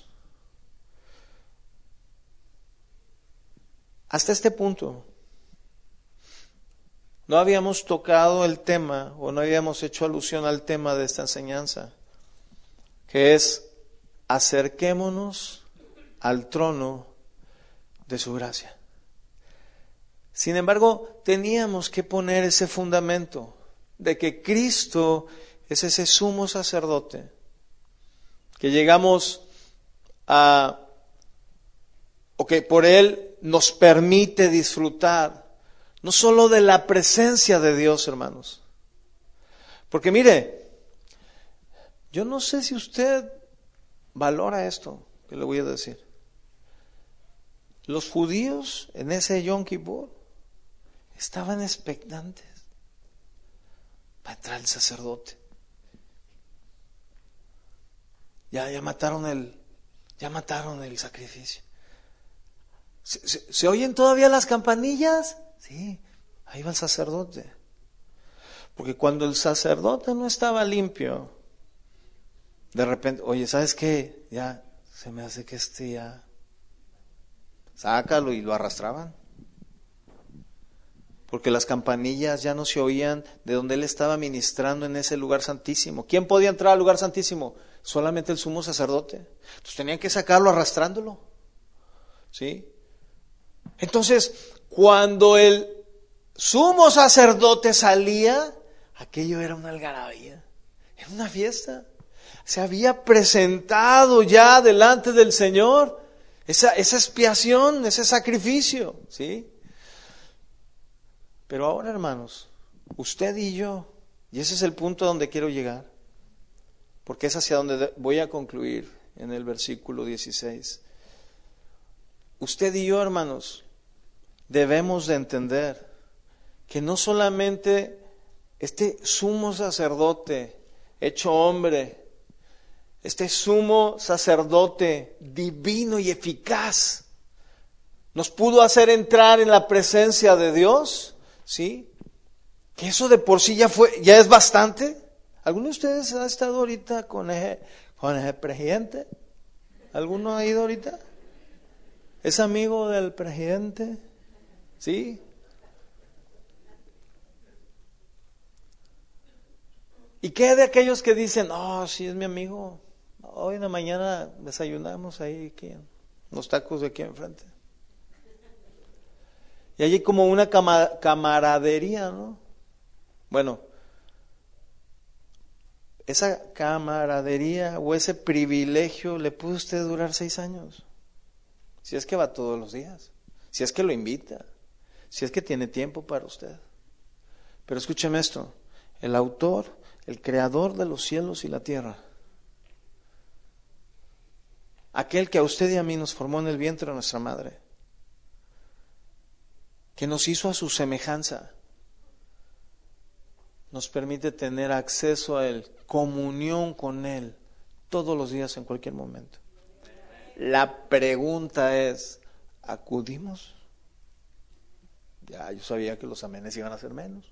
Hasta este punto, no habíamos tocado el tema, o no habíamos hecho alusión al tema de esta enseñanza, que es acerquémonos al trono de su gracia. Sin embargo, teníamos que poner ese fundamento de que Cristo es ese sumo sacerdote, que llegamos o que por Él nos permite disfrutar, no solo de la presencia de Dios, hermanos. Porque mire, yo no sé si usted valora esto que le voy a decir. Los judíos en ese Yom Kippur estaban expectantes para entrar el sacerdote. Ya mataron el sacrificio. ¿Se oyen todavía las campanillas? Sí, ahí va el sacerdote. Porque cuando el sacerdote no estaba limpio, de repente, oye, ¿sabes qué? Ya se me hace que ya sácalo, y lo arrastraban. Porque las campanillas ya no se oían de donde él estaba ministrando en ese lugar santísimo. ¿Quién podía entrar al lugar santísimo? Solamente el sumo sacerdote. Entonces tenían que sacarlo arrastrándolo. ¿Sí? Entonces, cuando el sumo sacerdote salía, aquello era una algarabía, era una fiesta. Se había presentado ya delante del Señor esa expiación, ese sacrificio, ¿sí? Pero ahora, hermanos, usted y yo, y ese es el punto a donde quiero llegar, porque es hacia donde voy a concluir en el versículo 16. Usted y yo, hermanos, debemos de entender que no solamente este sumo sacerdote hecho hombre, este sumo sacerdote divino y eficaz, nos pudo hacer entrar en la presencia de Dios, ¿sí? Que eso de por sí ya es bastante. ¿Alguno de ustedes ha estado ahorita con el presidente? ¿Alguno ha ido ahorita? ¿Es amigo del presidente? ¿Sí? ¿Y qué de aquellos que dicen, sí es mi amigo? hoy en la mañana desayunamos ahí, aquí, en los tacos de aquí enfrente. Y allí como una camaradería, ¿no? Bueno, esa camaradería o ese privilegio le puede usted durar 6 años. Si es que va todos los días, si es que lo invita, si es que tiene tiempo para usted. Pero escúcheme esto, el autor, el creador de los cielos y la tierra, aquel que a usted y a mí nos formó en el vientre de nuestra madre, que nos hizo a su semejanza, nos permite tener acceso a Él, comunión con Él, todos los días, en cualquier momento. La pregunta es, ¿acudimos? Ya, yo sabía que los amenes iban a ser menos.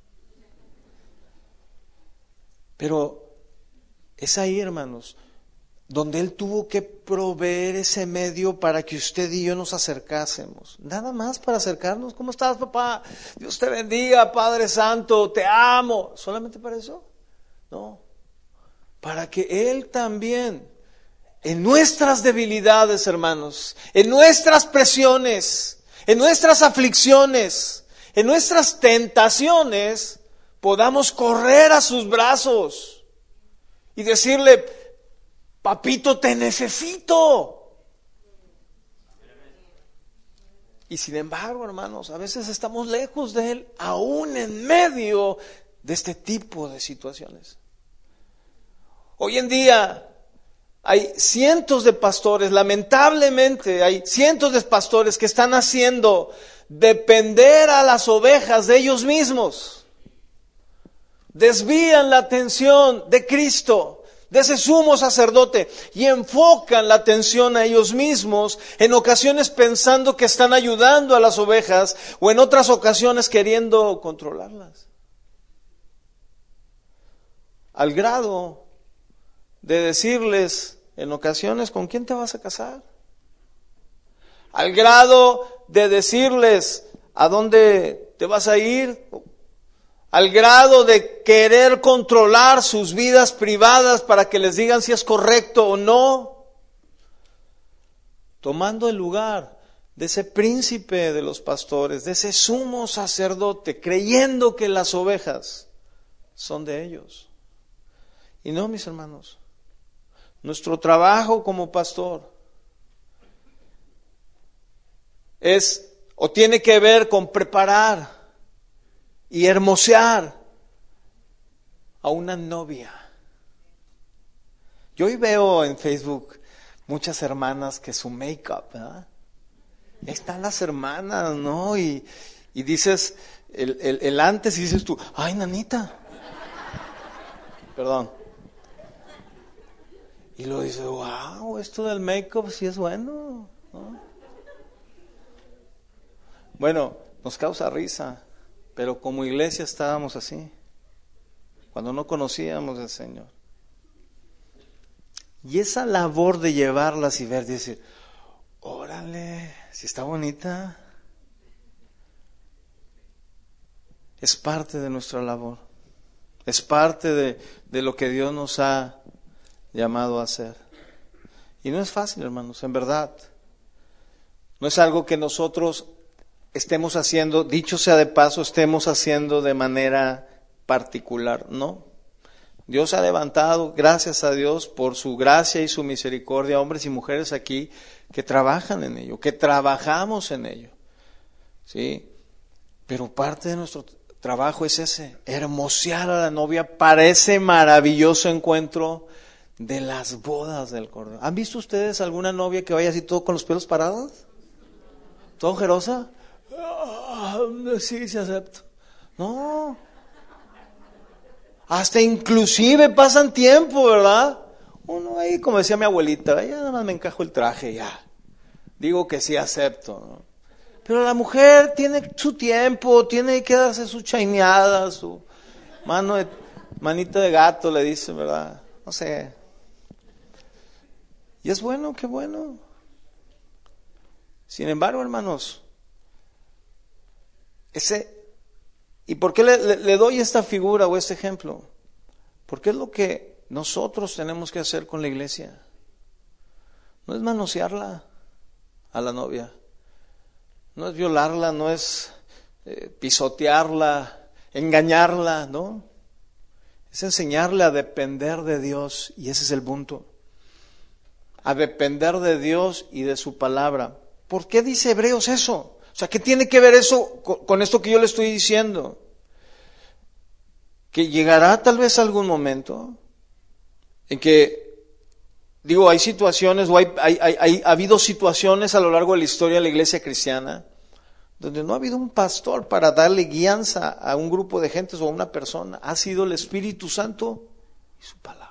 Pero es ahí, hermanos, donde Él tuvo que proveer ese medio para que usted y yo nos acercásemos. Nada más para acercarnos. ¿Cómo estás, papá? Dios te bendiga, Padre Santo, te amo. ¿Solamente para eso? No. Para que Él también, en nuestras debilidades, hermanos, en nuestras presiones, en nuestras aflicciones, en nuestras tentaciones, podamos correr a sus brazos y decirle, papito, te necesito. Y sin embargo, hermanos, a veces estamos lejos de Él, aún en medio de este tipo de situaciones. Hoy en día hay cientos de pastores, lamentablemente hay cientos de pastores que están haciendo depender a las ovejas de ellos mismos. Desvían la atención de Cristo, de ese sumo sacerdote, y enfocan la atención a ellos mismos, en ocasiones pensando que están ayudando a las ovejas, o en otras ocasiones queriendo controlarlas. Al grado de decirles en ocasiones, ¿con quién te vas a casar? Al grado de decirles, ¿a dónde te vas a ir? Al grado de querer controlar sus vidas privadas para que les digan si es correcto o no, tomando el lugar de ese príncipe de los pastores, de ese sumo sacerdote, creyendo que las ovejas son de ellos. Y no, mis hermanos, nuestro trabajo como pastor es o tiene que ver con preparar y hermosear a una novia. Yo hoy veo en Facebook muchas hermanas que su make-up, ¿verdad? Están las hermanas, ¿no? Y dices el antes y dices tú, ay, nanita. Perdón. Y luego dices, wow, esto del make-up sí es bueno, ¿no? Bueno, nos causa risa. Pero como iglesia estábamos así, cuando no conocíamos al Señor. Y esa labor de llevarlas y ver, decir, órale, si está bonita, es parte de nuestra labor, es parte de lo que Dios nos ha llamado a hacer. Y no es fácil, hermanos, en verdad. No es algo que nosotros estemos haciendo, dicho sea de paso, estemos haciendo de manera particular, no. Dios ha levantado, gracias a Dios, por su gracia y su misericordia, hombres y mujeres aquí que trabajan en ello, que trabajamos en ello, ¿sí? Pero parte de nuestro trabajo es ese, hermosear a la novia para ese maravilloso encuentro de las bodas del Cordero. ¿Han visto ustedes alguna novia que vaya así todo con los pelos parados? ¿Todo ojerosa? Sí, se acepto. No. Hasta inclusive pasan tiempo, ¿verdad? Uno ahí, como decía mi abuelita, ya nada más me encajo el traje, ya. Digo que sí acepto, ¿no? Pero la mujer tiene su tiempo, tiene que darse su chaineada, su manita de gato, le dicen, ¿verdad? No sé. Y es bueno, qué bueno. Sin embargo, hermanos, ¿y por qué le doy esta figura o este ejemplo? Porque es lo que nosotros tenemos que hacer con la iglesia. no es manosearla a la novia, no es violarla, no es pisotearla, engañarla, ¿no? Es enseñarle a depender de Dios, y ese es el punto. A depender de Dios y de su palabra. ¿Por qué dice Hebreos eso? O sea, ¿qué tiene que ver eso con esto que yo le estoy diciendo? Que llegará tal vez algún momento en que, digo, hay situaciones, o ha habido situaciones a lo largo de la historia de la iglesia cristiana, donde no ha habido un pastor para darle guianza a un grupo de gentes o a una persona. Ha sido el Espíritu Santo y su palabra.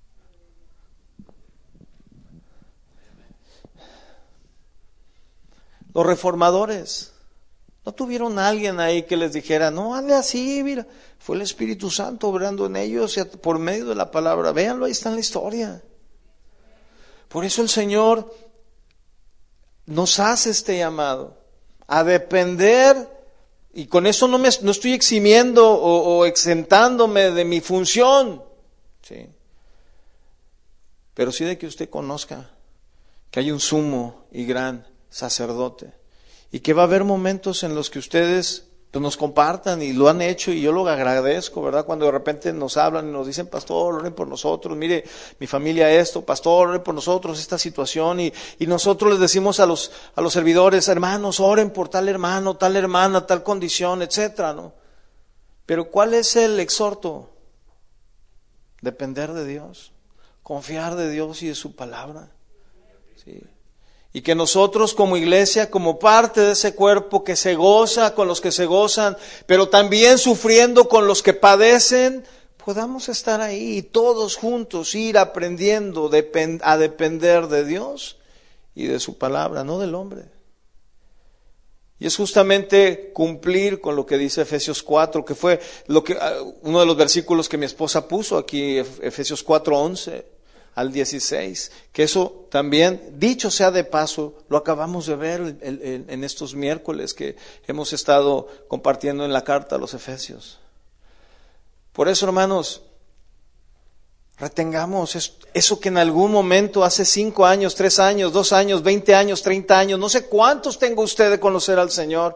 Los reformadores no tuvieron a alguien ahí que les dijera, no, hazle así, mira. Fue el Espíritu Santo obrando en ellos por medio de la palabra. Véanlo, ahí está en la historia. Por eso el Señor nos hace este llamado a depender, y con eso no estoy eximiendo o exentándome de mi función, ¿sí? Pero sí de que usted conozca que hay un sumo y gran sacerdote, y que va a haber momentos en los que ustedes pues, nos compartan, y lo han hecho, y yo lo agradezco, ¿verdad? Cuando de repente nos hablan y nos dicen, pastor, oren por nosotros, mire, mi familia esto, pastor, oren por nosotros esta situación, y nosotros les decimos a los servidores, hermanos, oren por tal hermano, tal hermana, tal condición, etcétera, ¿no? Pero ¿cuál es el exhorto? Depender de Dios, confiar de Dios y de su palabra, ¿sí? Y que nosotros como iglesia, como parte de ese cuerpo que se goza con los que se gozan, pero también sufriendo con los que padecen, podamos estar ahí y todos juntos ir aprendiendo a depender de Dios y de su palabra, no del hombre. Y es justamente cumplir con lo que dice Efesios 4, que fue uno de los versículos que mi esposa puso aquí, Efesios 4:11. Al 16, que eso también, dicho sea de paso, lo acabamos de ver en estos miércoles que hemos estado compartiendo en la carta a los Efesios. Por eso, hermanos, retengamos eso que en algún momento, hace 5 años, 3 años, 2 años, 20 años, 30 años, no sé cuántos tenga usted de conocer al Señor,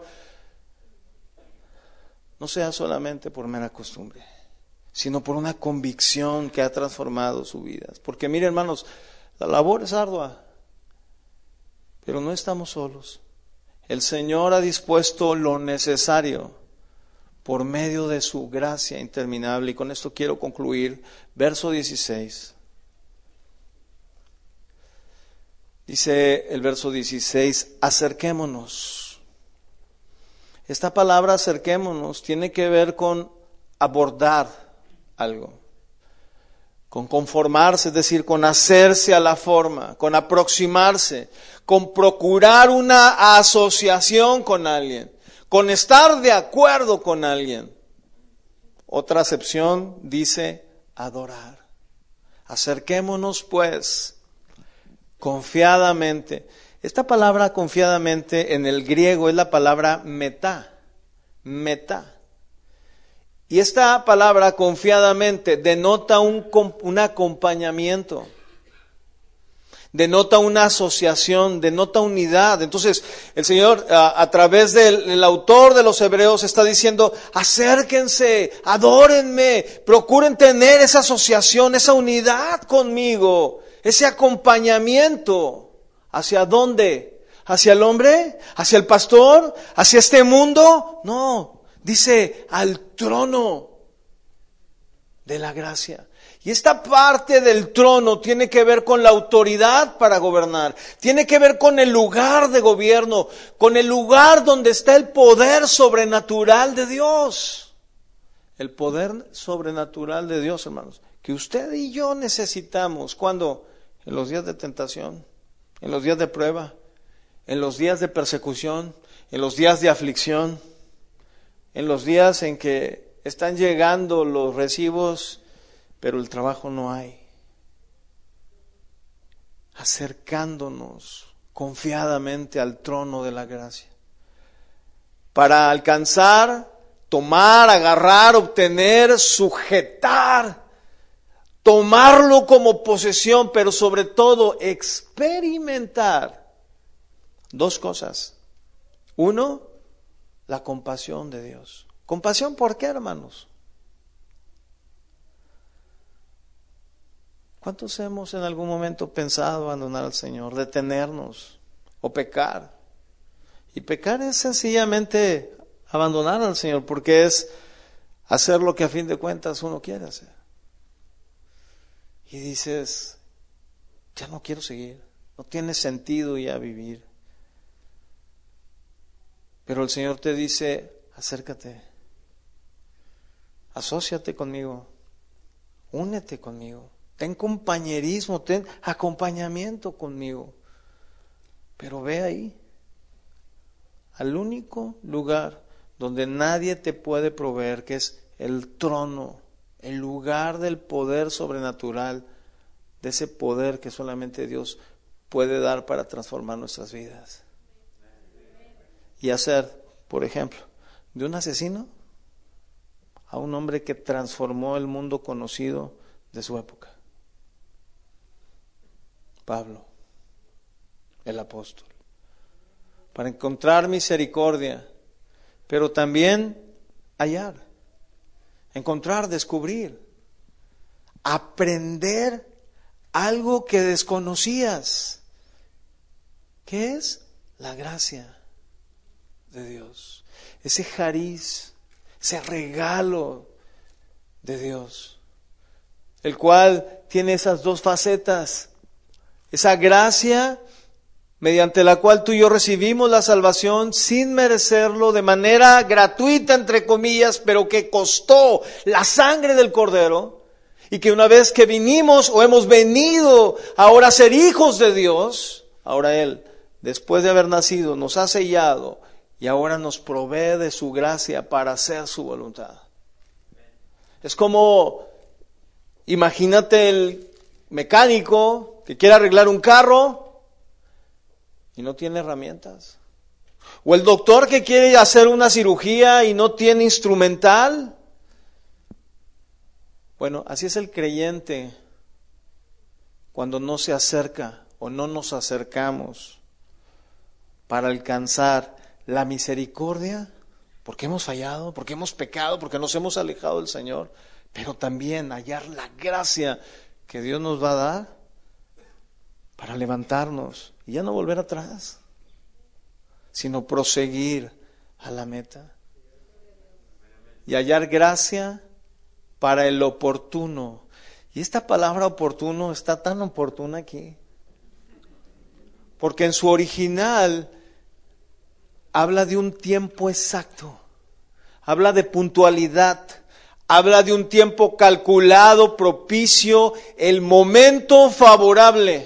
no sea solamente por mera costumbre, sino por una convicción que ha transformado su vida. Porque miren, hermanos, la labor es ardua, pero no estamos solos. El Señor ha dispuesto lo necesario por medio de su gracia interminable. Y con esto quiero concluir. Verso 16. Dice el verso 16, acerquémonos. Esta palabra acerquémonos tiene que ver con abordar algo, con conformarse, es decir, con hacerse a la forma, con aproximarse, con procurar una asociación con alguien, con estar de acuerdo con alguien. Otra acepción dice adorar. Acerquémonos pues confiadamente. Esta palabra confiadamente en el griego es la palabra metá. Y esta palabra confiadamente denota un acompañamiento, denota una asociación, denota unidad. Entonces el Señor a través del autor de los Hebreos está diciendo, acérquense, adórenme, procuren tener esa asociación, esa unidad conmigo, ese acompañamiento. ¿Hacia dónde? ¿Hacia el hombre? ¿Hacia el pastor? ¿Hacia este mundo? No. Dice, al trono de la gracia. Y esta parte del trono tiene que ver con la autoridad para gobernar. Tiene que ver con el lugar de gobierno, con el lugar donde está el poder sobrenatural de Dios. El poder sobrenatural de Dios, hermanos, que usted y yo necesitamos. ¿Cuándo? En los días de tentación, en los días de prueba, en los días de persecución, en los días de aflicción. En los días en que están llegando los recibos, pero el trabajo no hay. Acercándonos confiadamente al trono de la gracia. Para alcanzar, tomar, agarrar, obtener, sujetar tomarlo como posesión, pero sobre todo experimentar dos cosas. Uno, la compasión de Dios. ¿Compasión por qué, hermanos? ¿Cuántos hemos en algún momento pensado abandonar al Señor, detenernos o pecar? Y pecar es sencillamente abandonar al Señor, porque es hacer lo que a fin de cuentas uno quiere hacer. Y dices, ya no quiero seguir, no tiene sentido ya vivir. Pero el Señor te dice, acércate, asóciate conmigo, únete conmigo, ten compañerismo, ten acompañamiento conmigo. Pero ve ahí, al único lugar donde nadie te puede proveer, que es el trono, el lugar del poder sobrenatural, de ese poder que solamente Dios puede dar para transformar nuestras vidas. Y hacer, por ejemplo, de un asesino a un hombre que transformó el mundo conocido de su época. Pablo, el apóstol. Para encontrar misericordia, pero también hallar, encontrar, descubrir, aprender algo que desconocías. ¿Qué es? La gracia de Dios, ese jariz, ese regalo de Dios, el cual tiene esas dos facetas, esa gracia mediante la cual tú y yo recibimos la salvación sin merecerlo, de manera gratuita, entre comillas, pero que costó la sangre del Cordero, y que una vez que vinimos o hemos venido ahora a ser hijos de Dios, ahora Él, después de haber nacido, nos ha sellado y ahora nos provee de su gracia para hacer su voluntad. Es como, imagínate el mecánico que quiere arreglar un carro y no tiene herramientas. O el doctor que quiere hacer una cirugía y no tiene instrumental. Bueno, así es el creyente cuando no se acerca o no nos acercamos para alcanzar la misericordia, porque hemos fallado, porque hemos pecado, porque nos hemos alejado del Señor, pero también hallar la gracia que Dios nos va a dar para levantarnos y ya no volver atrás, sino proseguir a la meta y hallar gracia para el oportuno. Y esta palabra oportuno está tan oportuna aquí, porque en su original habla de un tiempo exacto, habla de puntualidad, habla de un tiempo calculado, propicio, el momento favorable.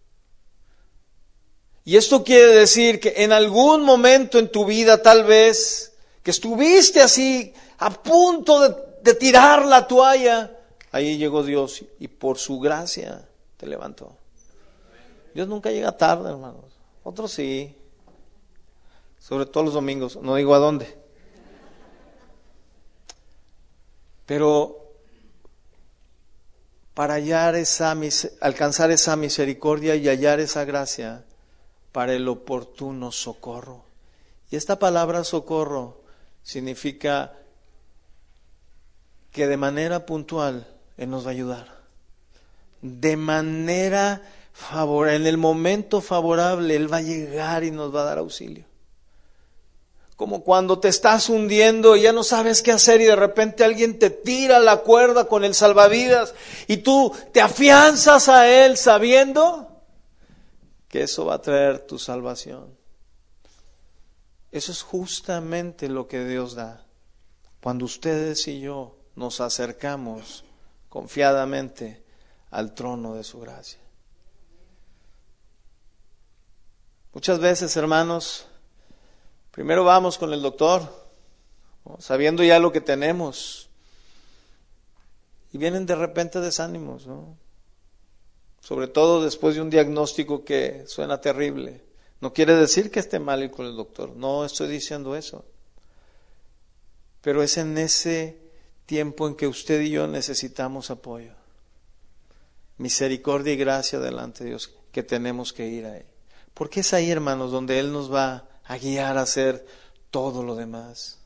Y esto quiere decir que en algún momento en tu vida, tal vez, que estuviste así a punto de tirar la toalla, ahí llegó Dios y por su gracia te levantó. Dios nunca llega tarde, hermanos. Otros sí. Sobre todo los domingos, no digo a dónde. Pero para alcanzar esa misericordia y hallar esa gracia para el oportuno socorro. Y esta palabra socorro significa que de manera puntual Él nos va a ayudar. De manera favorable, en el momento favorable Él va a llegar y nos va a dar auxilio. Como cuando te estás hundiendo y ya no sabes qué hacer y de repente alguien te tira la cuerda con el salvavidas y tú te afianzas a Él sabiendo que eso va a traer tu salvación. Eso es justamente lo que Dios da. Cuando ustedes y yo nos acercamos confiadamente al trono de su gracia. Muchas veces, hermanos, primero vamos con el doctor, ¿no?, sabiendo ya lo que tenemos. Y vienen de repente desánimos, ¿no? Sobre todo después de un diagnóstico que suena terrible. No quiere decir que esté mal ir con el doctor, no estoy diciendo eso. Pero es en ese tiempo en que usted y yo necesitamos apoyo. misericordia y gracia delante de Dios que tenemos que ir a Él. Porque es ahí, hermanos, donde Él nos va a guiar a hacer todo lo demás.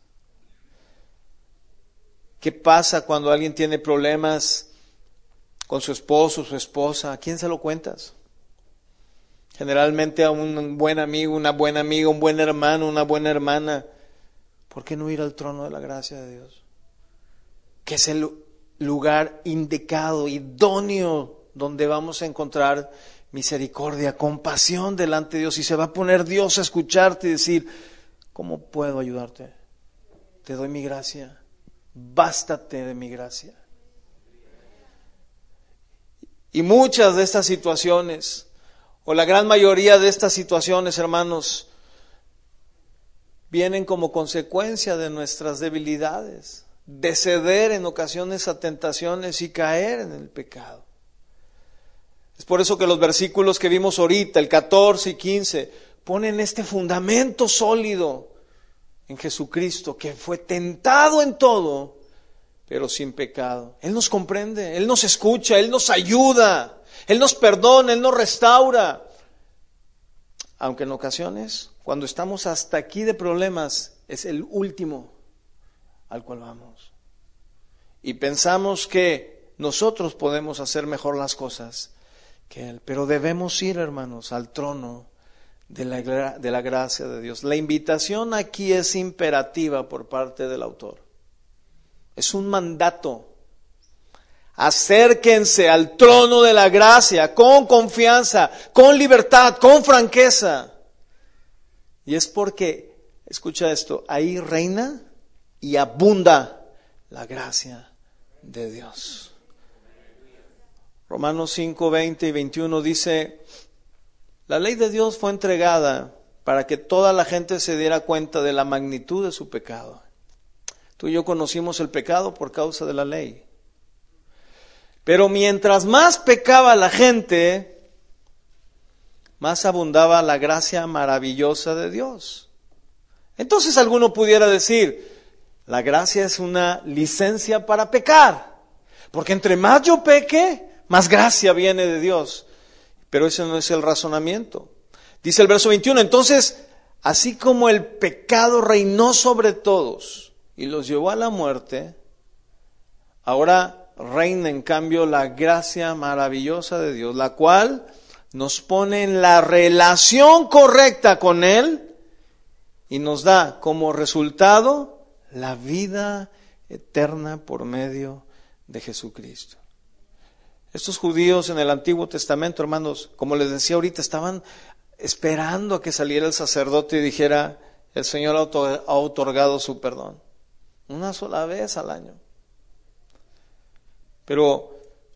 ¿Qué pasa cuando alguien tiene problemas con su esposo, su esposa? ¿A quién se lo cuentas? Generalmente a un buen amigo, una buena amiga, un buen hermano, una buena hermana. ¿Por qué no ir al trono de la gracia de Dios? Que es el lugar indicado, idóneo, donde vamos a encontrar misericordia, compasión delante de Dios, y se va a poner Dios a escucharte y decir: ¿cómo puedo ayudarte? Te doy mi gracia, bástate de mi gracia. Y muchas de estas situaciones, o la gran mayoría de estas situaciones, hermanos, vienen como consecuencia de nuestras debilidades, de ceder en ocasiones a tentaciones y caer en el pecado. Es por eso que los versículos que vimos ahorita, el 14 y 15, ponen este fundamento sólido en Jesucristo, que fue tentado en todo, pero sin pecado. Él nos comprende, Él nos escucha, Él nos ayuda, Él nos perdona, Él nos restaura. Aunque en ocasiones, cuando estamos hasta aquí de problemas, es el último al cual vamos. Y pensamos que nosotros podemos hacer mejor las cosas que Él. Pero debemos ir, hermanos, al trono de la gracia de Dios. La invitación aquí es imperativa por parte del autor. Es un mandato. Acérquense al trono de la gracia con confianza, con libertad, con franqueza. Y es porque, escucha esto, ahí reina y abunda la gracia de Dios. Romanos 5, 20 y 21 dice: la ley de Dios fue entregada para que toda la gente se diera cuenta de la magnitud de su pecado. Tú y yo conocimos el pecado por causa de la ley. Pero mientras más pecaba la gente, más abundaba la gracia maravillosa de Dios. Entonces alguno pudiera decir: la gracia es una licencia para pecar, porque entre más yo peque, más gracia viene de Dios. Pero ese no es el razonamiento. Dice el verso 21, entonces, así como el pecado reinó sobre todos y los llevó a la muerte, ahora reina en cambio la gracia maravillosa de Dios, la cual nos pone en la relación correcta con Él y nos da como resultado la vida eterna por medio de Jesucristo. Estos judíos en el Antiguo Testamento, hermanos, como les decía ahorita, estaban esperando a que saliera el sacerdote y dijera: el Señor ha otorgado su perdón. Una sola vez al año. Pero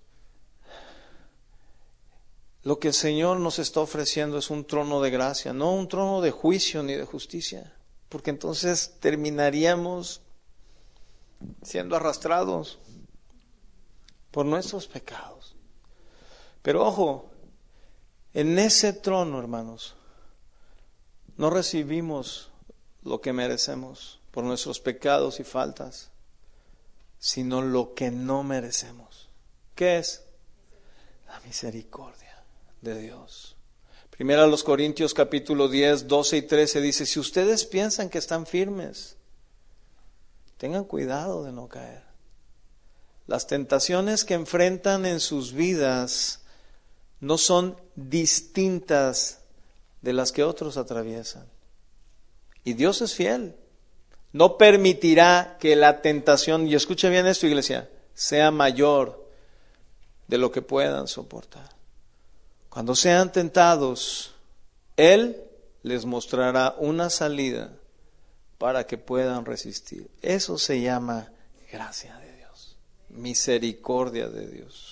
lo que el Señor nos está ofreciendo es un trono de gracia, no un trono de juicio ni de justicia, porque entonces terminaríamos siendo arrastrados por nuestros pecados. Pero ojo, en ese trono, hermanos, no recibimos lo que merecemos por nuestros pecados y faltas, sino lo que no merecemos. ¿Qué es? La misericordia de Dios. Primera a los Corintios capítulo 10, 12 y 13 dice: si ustedes piensan que están firmes, tengan cuidado de no caer. Las tentaciones que enfrentan en sus vidas no son distintas de las que otros atraviesan. Y Dios es fiel. No permitirá que la tentación, y escuche bien esto, iglesia, sea mayor de lo que puedan soportar. Cuando sean tentados, Él les mostrará una salida para que puedan resistir. Eso se llama gracia de Dios, misericordia de Dios.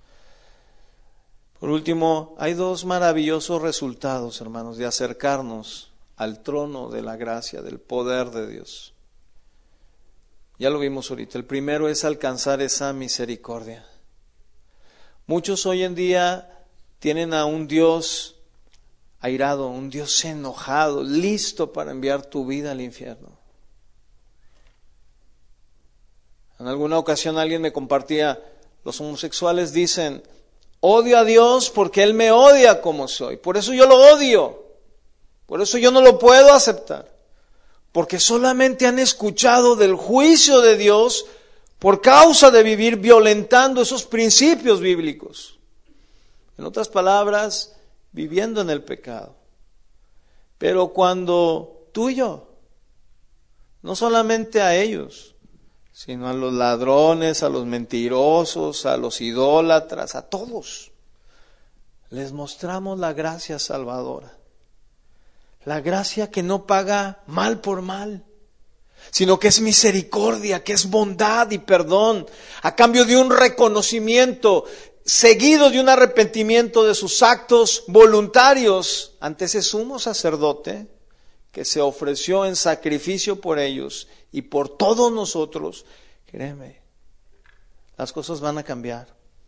Por último, hay dos maravillosos resultados, hermanos, de acercarnos al trono de la gracia, del poder de Dios. Ya lo vimos ahorita. El primero es alcanzar esa misericordia. Muchos hoy en día tienen a un Dios airado, un Dios enojado, listo para enviar tu vida al infierno. En alguna ocasión alguien me compartía: los homosexuales dicen: Odio a Dios porque Él me odia como soy. Por eso yo lo odio. Por eso yo no lo puedo aceptar. Porque solamente han escuchado del juicio de Dios por causa de vivir violentando esos principios bíblicos. En otras palabras, viviendo en el pecado. Pero cuando tú y yo, no solamente a ellos, sino a los ladrones, a los mentirosos, a los idólatras, a todos, les mostramos la gracia salvadora. La gracia que no paga mal por mal, sino que es misericordia, que es bondad y perdón, a cambio de un reconocimiento seguido de un arrepentimiento de sus actos voluntarios ante ese sumo sacerdote que se ofreció en sacrificio por ellos y por todos nosotros. Créeme, las cosas van a cambiar.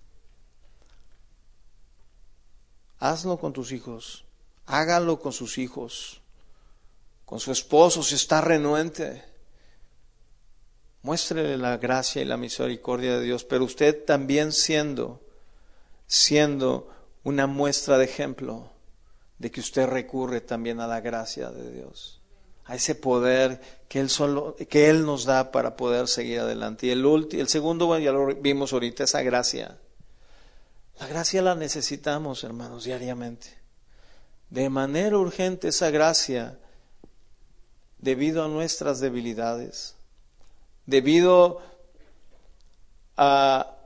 Hazlo con tus hijos, hágalo con sus hijos, con su esposo si está renuente. Muéstrele la gracia y la misericordia de Dios, pero usted también siendo una muestra de ejemplo de que usted recurre también a la gracia de Dios, a ese poder que Él nos da para poder seguir adelante. Y el segundo, bueno, ya lo vimos ahorita, esa gracia. La gracia la necesitamos, hermanos, diariamente. De manera urgente esa gracia, debido a nuestras debilidades, debido a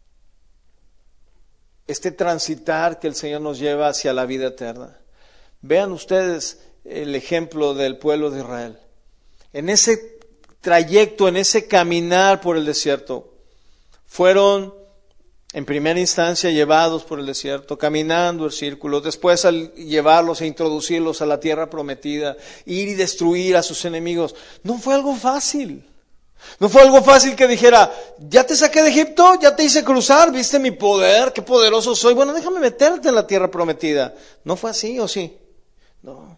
este transitar que el Señor nos lleva hacia la vida eterna. Vean ustedes el ejemplo del pueblo de Israel. En ese trayecto, en ese caminar por el desierto, fueron en primera instancia llevados por el desierto, caminando el círculo, después al llevarlos e introducirlos a la tierra prometida, ir y destruir a sus enemigos. No fue algo fácil. No fue algo fácil que dijera, ya te saqué de Egipto, ya te hice cruzar, viste mi poder, qué poderoso soy, bueno, déjame meterte en la tierra prometida. No fue así, ¿o sí? No.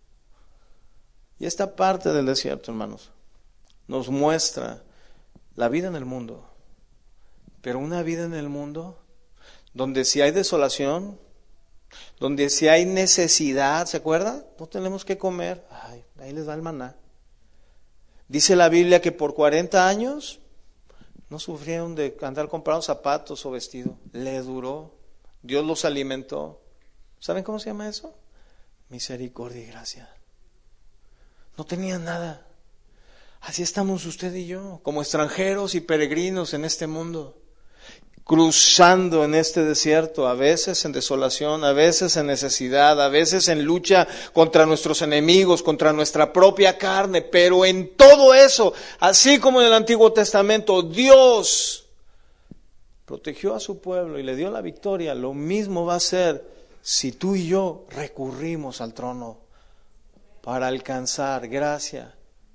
Y esta parte del desierto, hermanos, nos muestra la vida en el mundo. Pero una vida en el mundo donde si hay desolación, donde si hay necesidad, ¿se acuerda? No tenemos que comer, ay, ahí les da el maná. Dice la Biblia que por 40 años no sufrieron de andar comprando zapatos o vestido. Le duró. Dios los alimentó. ¿Saben cómo se llama eso? Misericordia y gracia. No tenían nada. Así estamos usted y yo, como extranjeros y peregrinos en este mundo, cruzando en este desierto, a veces en desolación, a veces en necesidad, a veces en lucha contra nuestros enemigos, contra nuestra propia carne, pero en todo eso, así como en el Antiguo Testamento, Dios protegió a su pueblo y le dio la victoria. Lo mismo va a ser si tú y yo recurrimos al trono para alcanzar gracia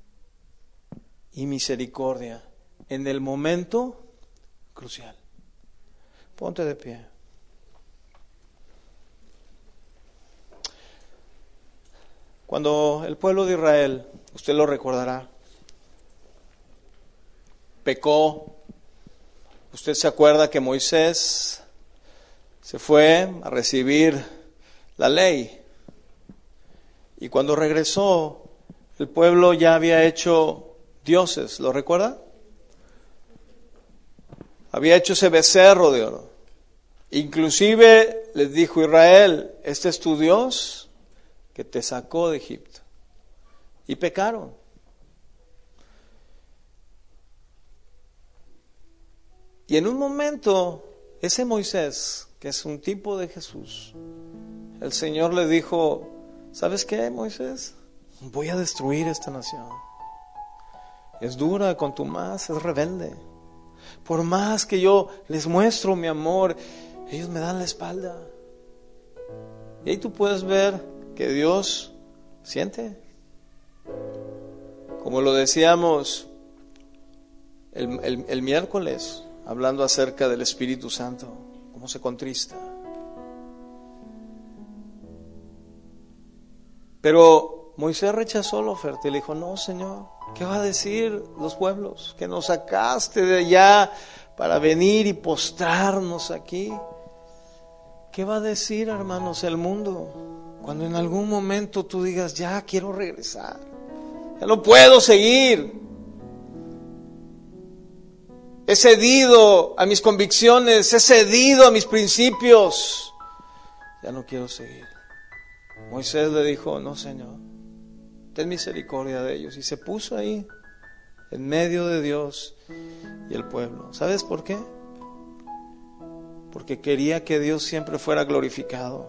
y misericordia en el momento crucial. Ponte de pie. Cuando el pueblo de Israel, usted lo recordará, pecó, usted se acuerda que Moisés se fue a recibir la ley. Y cuando regresó, el pueblo ya había hecho dioses, ¿lo recuerda? Había hecho ese becerro de oro. Inclusive les dijo Israel, este es tu Dios que te sacó de Egipto. Y pecaron. Y en un momento, ese Moisés, que es un tipo de Jesús, el Señor le dijo, ¿sabes qué, Moisés? Voy a destruir esta nación. Es dura contumaz, es rebelde. Por más que yo les muestro mi amor, ellos me dan la espalda. Y ahí tú puedes ver que Dios siente. Como lo decíamos el miércoles, hablando acerca del Espíritu Santo, cómo se contrista. Pero Moisés rechazó la oferta y le dijo, no, Señor, ¿qué va a decir los pueblos? Que nos sacaste de allá para venir y postrarnos aquí. ¿Qué va a decir, hermanos, el mundo cuando en algún momento tú digas, ya quiero regresar, ya no puedo seguir? He cedido a mis convicciones, he cedido a mis principios, ya no quiero seguir. Moisés le dijo, no, Señor, ten misericordia de ellos. Y se puso ahí, en medio de Dios y el pueblo. ¿Sabes por qué? Porque quería que Dios siempre fuera glorificado.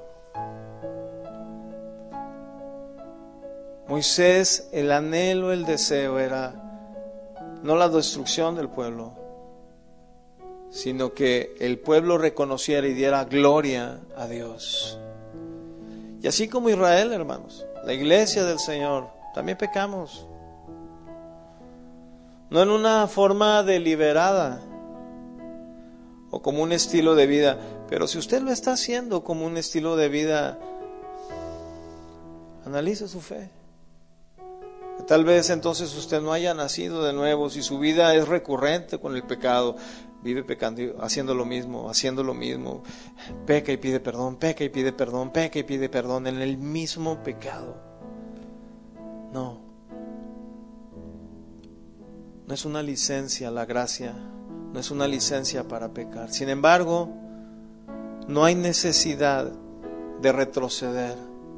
Moisés, el anhelo, el deseo era no la destrucción del pueblo, sino que el pueblo reconociera y diera gloria a Dios. Y así como Israel, hermanos, la iglesia del Señor, también pecamos. No en una forma deliberada o como un estilo de vida, pero si usted lo está haciendo como un estilo de vida, analice su fe. Tal vez entonces usted no haya nacido de nuevo, si su vida es recurrente con el pecado, vive pecando, haciendo lo mismo, peca y pide perdón, peca y pide perdón, peca y pide perdón en el mismo pecado. No es una licencia la gracia, no es una licencia para pecar. Sin embargo, no hay necesidad de retroceder,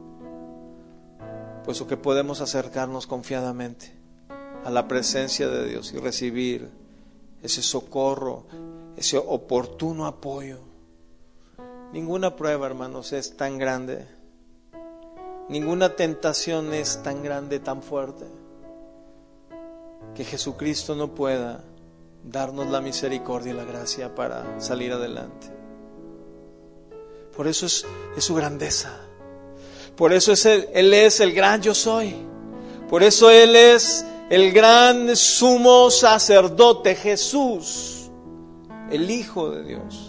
puesto que podemos acercarnos confiadamente a la presencia de Dios y recibir ese socorro, ese oportuno apoyo. Ninguna prueba, hermanos, es tan grande, ninguna tentación es tan grande, tan fuerte, que Jesucristo no pueda darnos la misericordia y la gracia para salir adelante. Por eso es su grandeza. Por eso Él es el gran yo soy. Por eso Él es el gran sumo sacerdote, Jesús, el Hijo de Dios.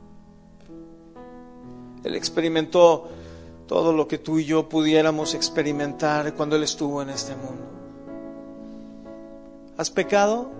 Él experimentó todo lo que tú y yo pudiéramos experimentar cuando Él estuvo en este mundo. ¿Has pecado?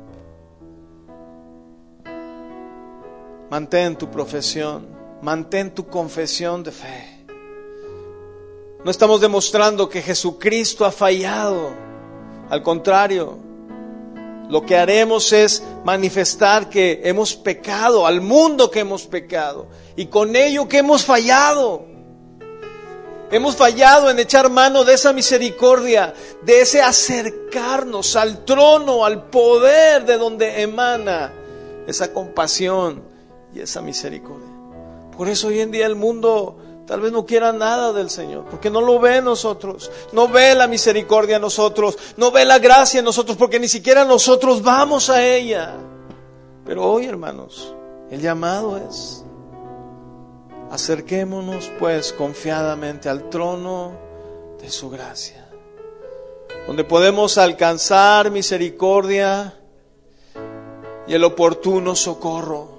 Mantén tu profesión, mantén tu confesión de fe. No estamos demostrando que Jesucristo ha fallado. Al contrario, lo que haremos es manifestar que hemos pecado, al mundo que hemos pecado, y con ello que hemos fallado. Hemos fallado en echar mano de esa misericordia, de ese acercarnos al trono, al poder de donde emana esa compasión y esa misericordia. Por eso hoy en día el mundo tal vez no quiera nada del Señor, porque no lo ve en nosotros, no ve la misericordia en nosotros, no ve la gracia en nosotros, porque ni siquiera nosotros vamos a ella. Pero hoy, hermanos, el llamado es: acerquémonos pues confiadamente al trono de su gracia, donde podemos alcanzar misericordia y el oportuno socorro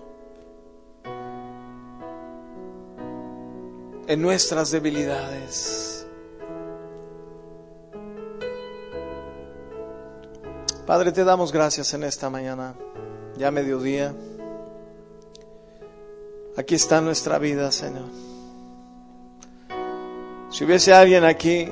en nuestras debilidades. Padre, te damos gracias en esta mañana, ya mediodía. Aquí está nuestra vida, Señor. Si hubiese alguien aquí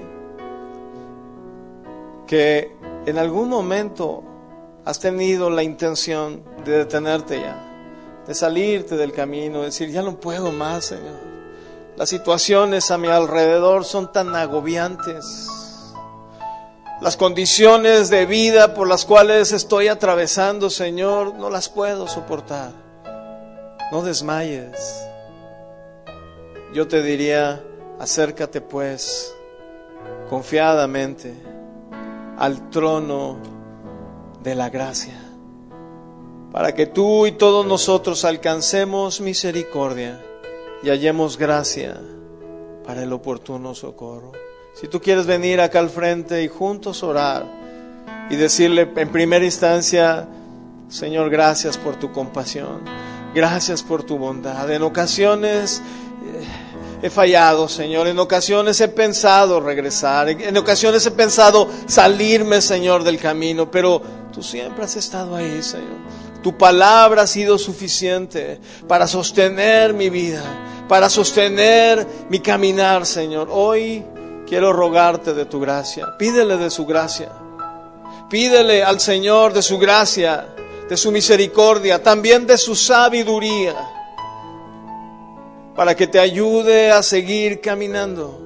que en algún momento has tenido la intención de detenerte ya, de salirte del camino, de decir, ya no puedo más, Señor. Las situaciones a mi alrededor son tan agobiantes. Las condiciones de vida por las cuales estoy atravesando, Señor, no las puedo soportar. No desmayes. Yo te diría, acércate pues confiadamente al trono de la gracia, para que tú y todos nosotros alcancemos misericordia y hallemos gracia para el oportuno socorro. Si tú quieres venir acá al frente y juntos orar y decirle en primera instancia, Señor, gracias por tu compasión, gracias por tu bondad. En ocasiones he fallado, Señor, en ocasiones he pensado regresar, en ocasiones he pensado salirme, Señor, del camino, pero tú siempre has estado ahí, Señor. Tu palabra ha sido suficiente para sostener mi vida, para sostener mi caminar, Señor. Hoy quiero rogarte de tu gracia. Pídele de su gracia. Pídele al Señor de su gracia, de su misericordia, también de su sabiduría, para que te ayude a seguir caminando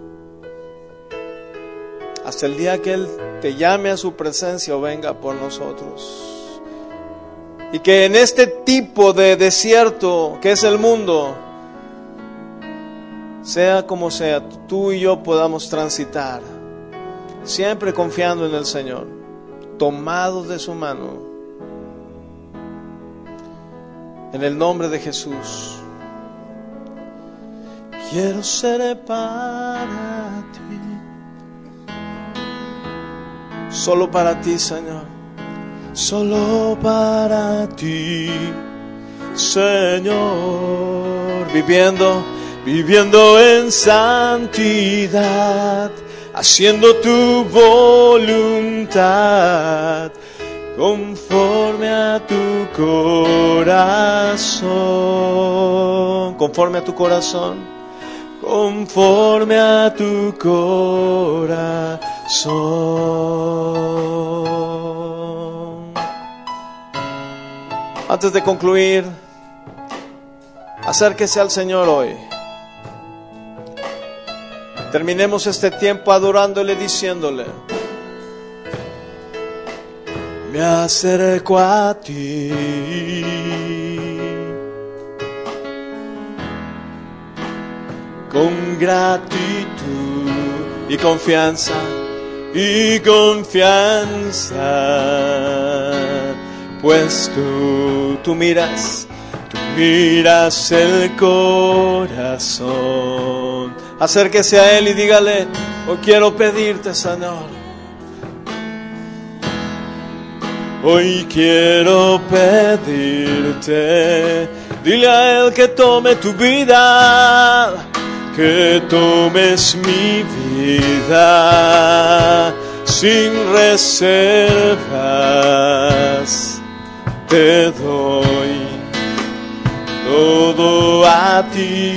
hasta el día que Él te llame a su presencia o venga por nosotros. Y que en este tipo de desierto que es el mundo, sea como sea, tú y yo podamos transitar, siempre confiando en el Señor, tomados de su mano, en el nombre de Jesús. Quiero ser para ti, solo para ti, Señor, solo para ti, Señor, viviendo en santidad, haciendo tu voluntad, conforme a tu corazón, conforme a tu corazón. Conforme a tu corazón. Antes de concluir, acérquese al Señor hoy. Terminemos este tiempo adorándole, diciéndole: me acerco a ti con gratitud y confianza, pues tú miras el corazón. Acérquese a Él y dígale: hoy quiero pedirte, Señor, hoy quiero pedirte. Dile a Él que tome tu vida, que tomes mi vida sin reservas. Te doy todo a ti,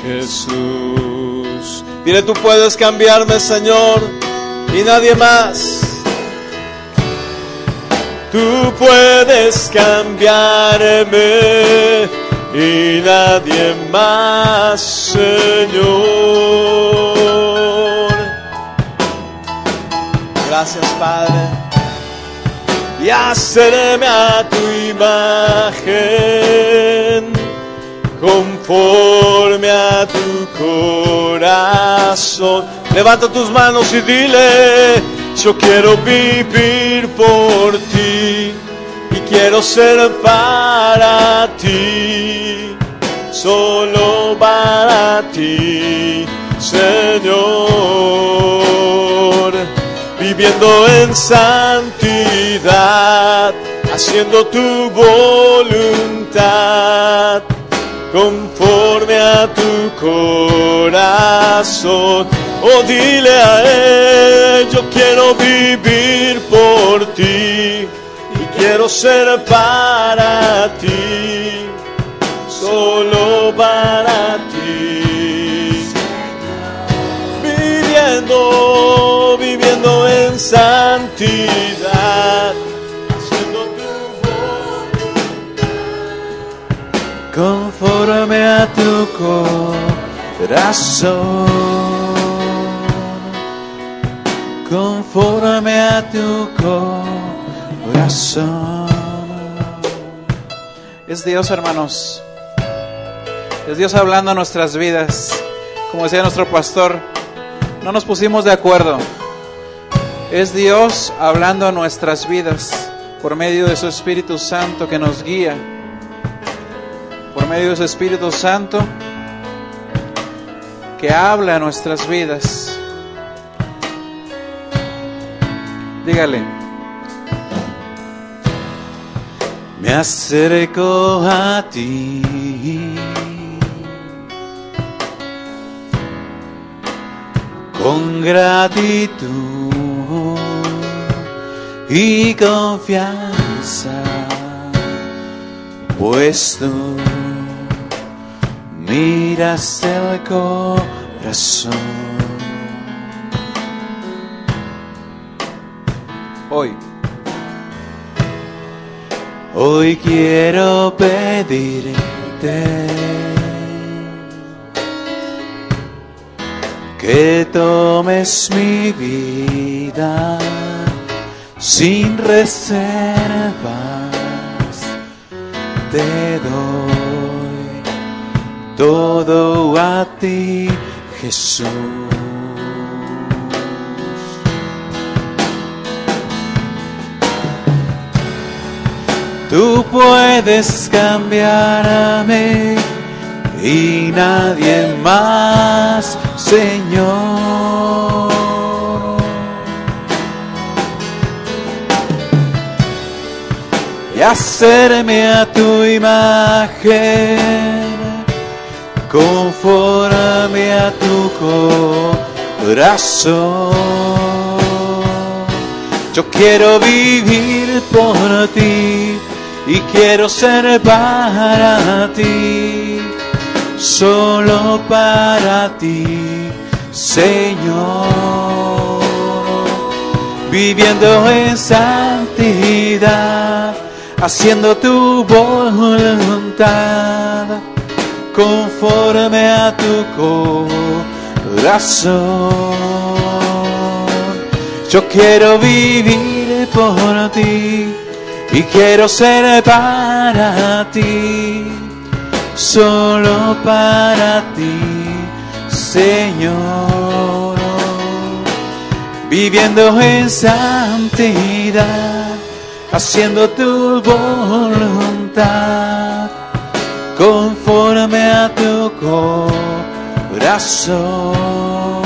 Jesús. Dile: tú puedes cambiarme, Señor, y nadie más. Tú puedes cambiarme y nadie más, Señor. Gracias, Padre. Y hacerme a tu imagen, conforme a tu corazón. Levanta tus manos y dile: yo quiero vivir por ti y quiero ser para ti, solo para ti, Señor. Viviendo en santidad, haciendo tu voluntad, conforme a tu corazón. Oh, dile a Él: yo quiero vivir por ti y quiero ser para ti, solo para ti. Viviendo en santidad, haciendo tu voluntad, conforme a tu corazón, conforme a tu corazón. Es Dios, hermanos. Es Dios hablando a nuestras vidas. Como decía nuestro pastor, no nos pusimos de acuerdo. Es Dios hablando a nuestras vidas por medio de su Espíritu Santo que nos guía. Por medio de su Espíritu Santo que habla a nuestras vidas. Dígale: me acerco a ti con gratitud y confianza, pues tú miras el corazón. Hoy quiero pedirte que tomes mi vida sin reservas. Te doy todo a ti, Jesús. Tú puedes cambiarme y nadie más, Señor. Y hacerme a tu imagen, conforme a tu corazón. Yo quiero vivir por ti y quiero ser para ti, solo para ti, Señor. Viviendo en santidad, haciendo tu voluntad, conforme a tu corazón. Yo quiero vivir por ti y quiero ser para ti, solo para ti, Señor. Viviendo en santidad, haciendo tu voluntad, conforme a tu corazón,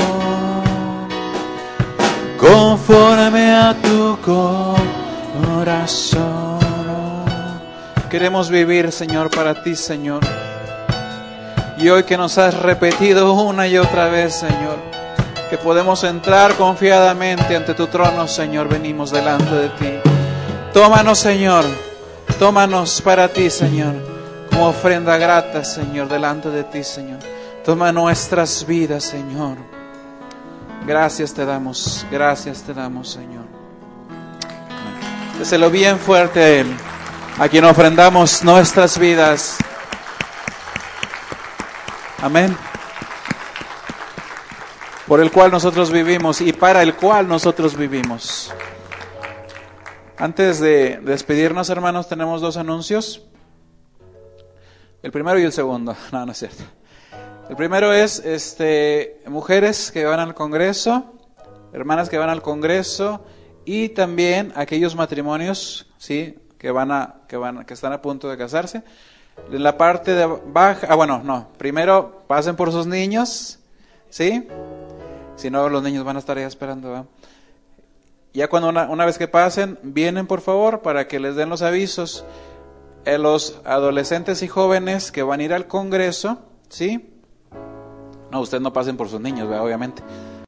conforme a tu corazón. Queremos vivir, Señor, para ti, Señor. Y hoy que nos has repetido una y otra vez, Señor, que podemos entrar confiadamente ante tu trono, Señor, venimos delante de ti. Tómanos, Señor, tómanos para ti, Señor, como ofrenda grata, Señor, delante de ti, Señor. Toma nuestras vidas, Señor. Gracias te damos, Señor. Déselo bien fuerte a Él, a quien ofrendamos nuestras vidas. Amén. Por el cual nosotros vivimos y para el cual nosotros vivimos. Antes de despedirnos, hermanos, tenemos dos anuncios. El primero y el segundo. No, no es cierto. El primero es mujeres que van al Congreso, hermanas que van al Congreso, y también aquellos matrimonios, ¿sí?, que están a punto de casarse. En la parte de abajo, primero pasen por sus niños, ¿sí? Si no, los niños van a estar ahí esperando, ¿verdad? Ya cuando una vez que pasen, vienen por favor para que les den los avisos. Los adolescentes y jóvenes que van a ir al Congreso, ¿sí? No, ustedes no pasen por sus niños, ¿verdad? Obviamente.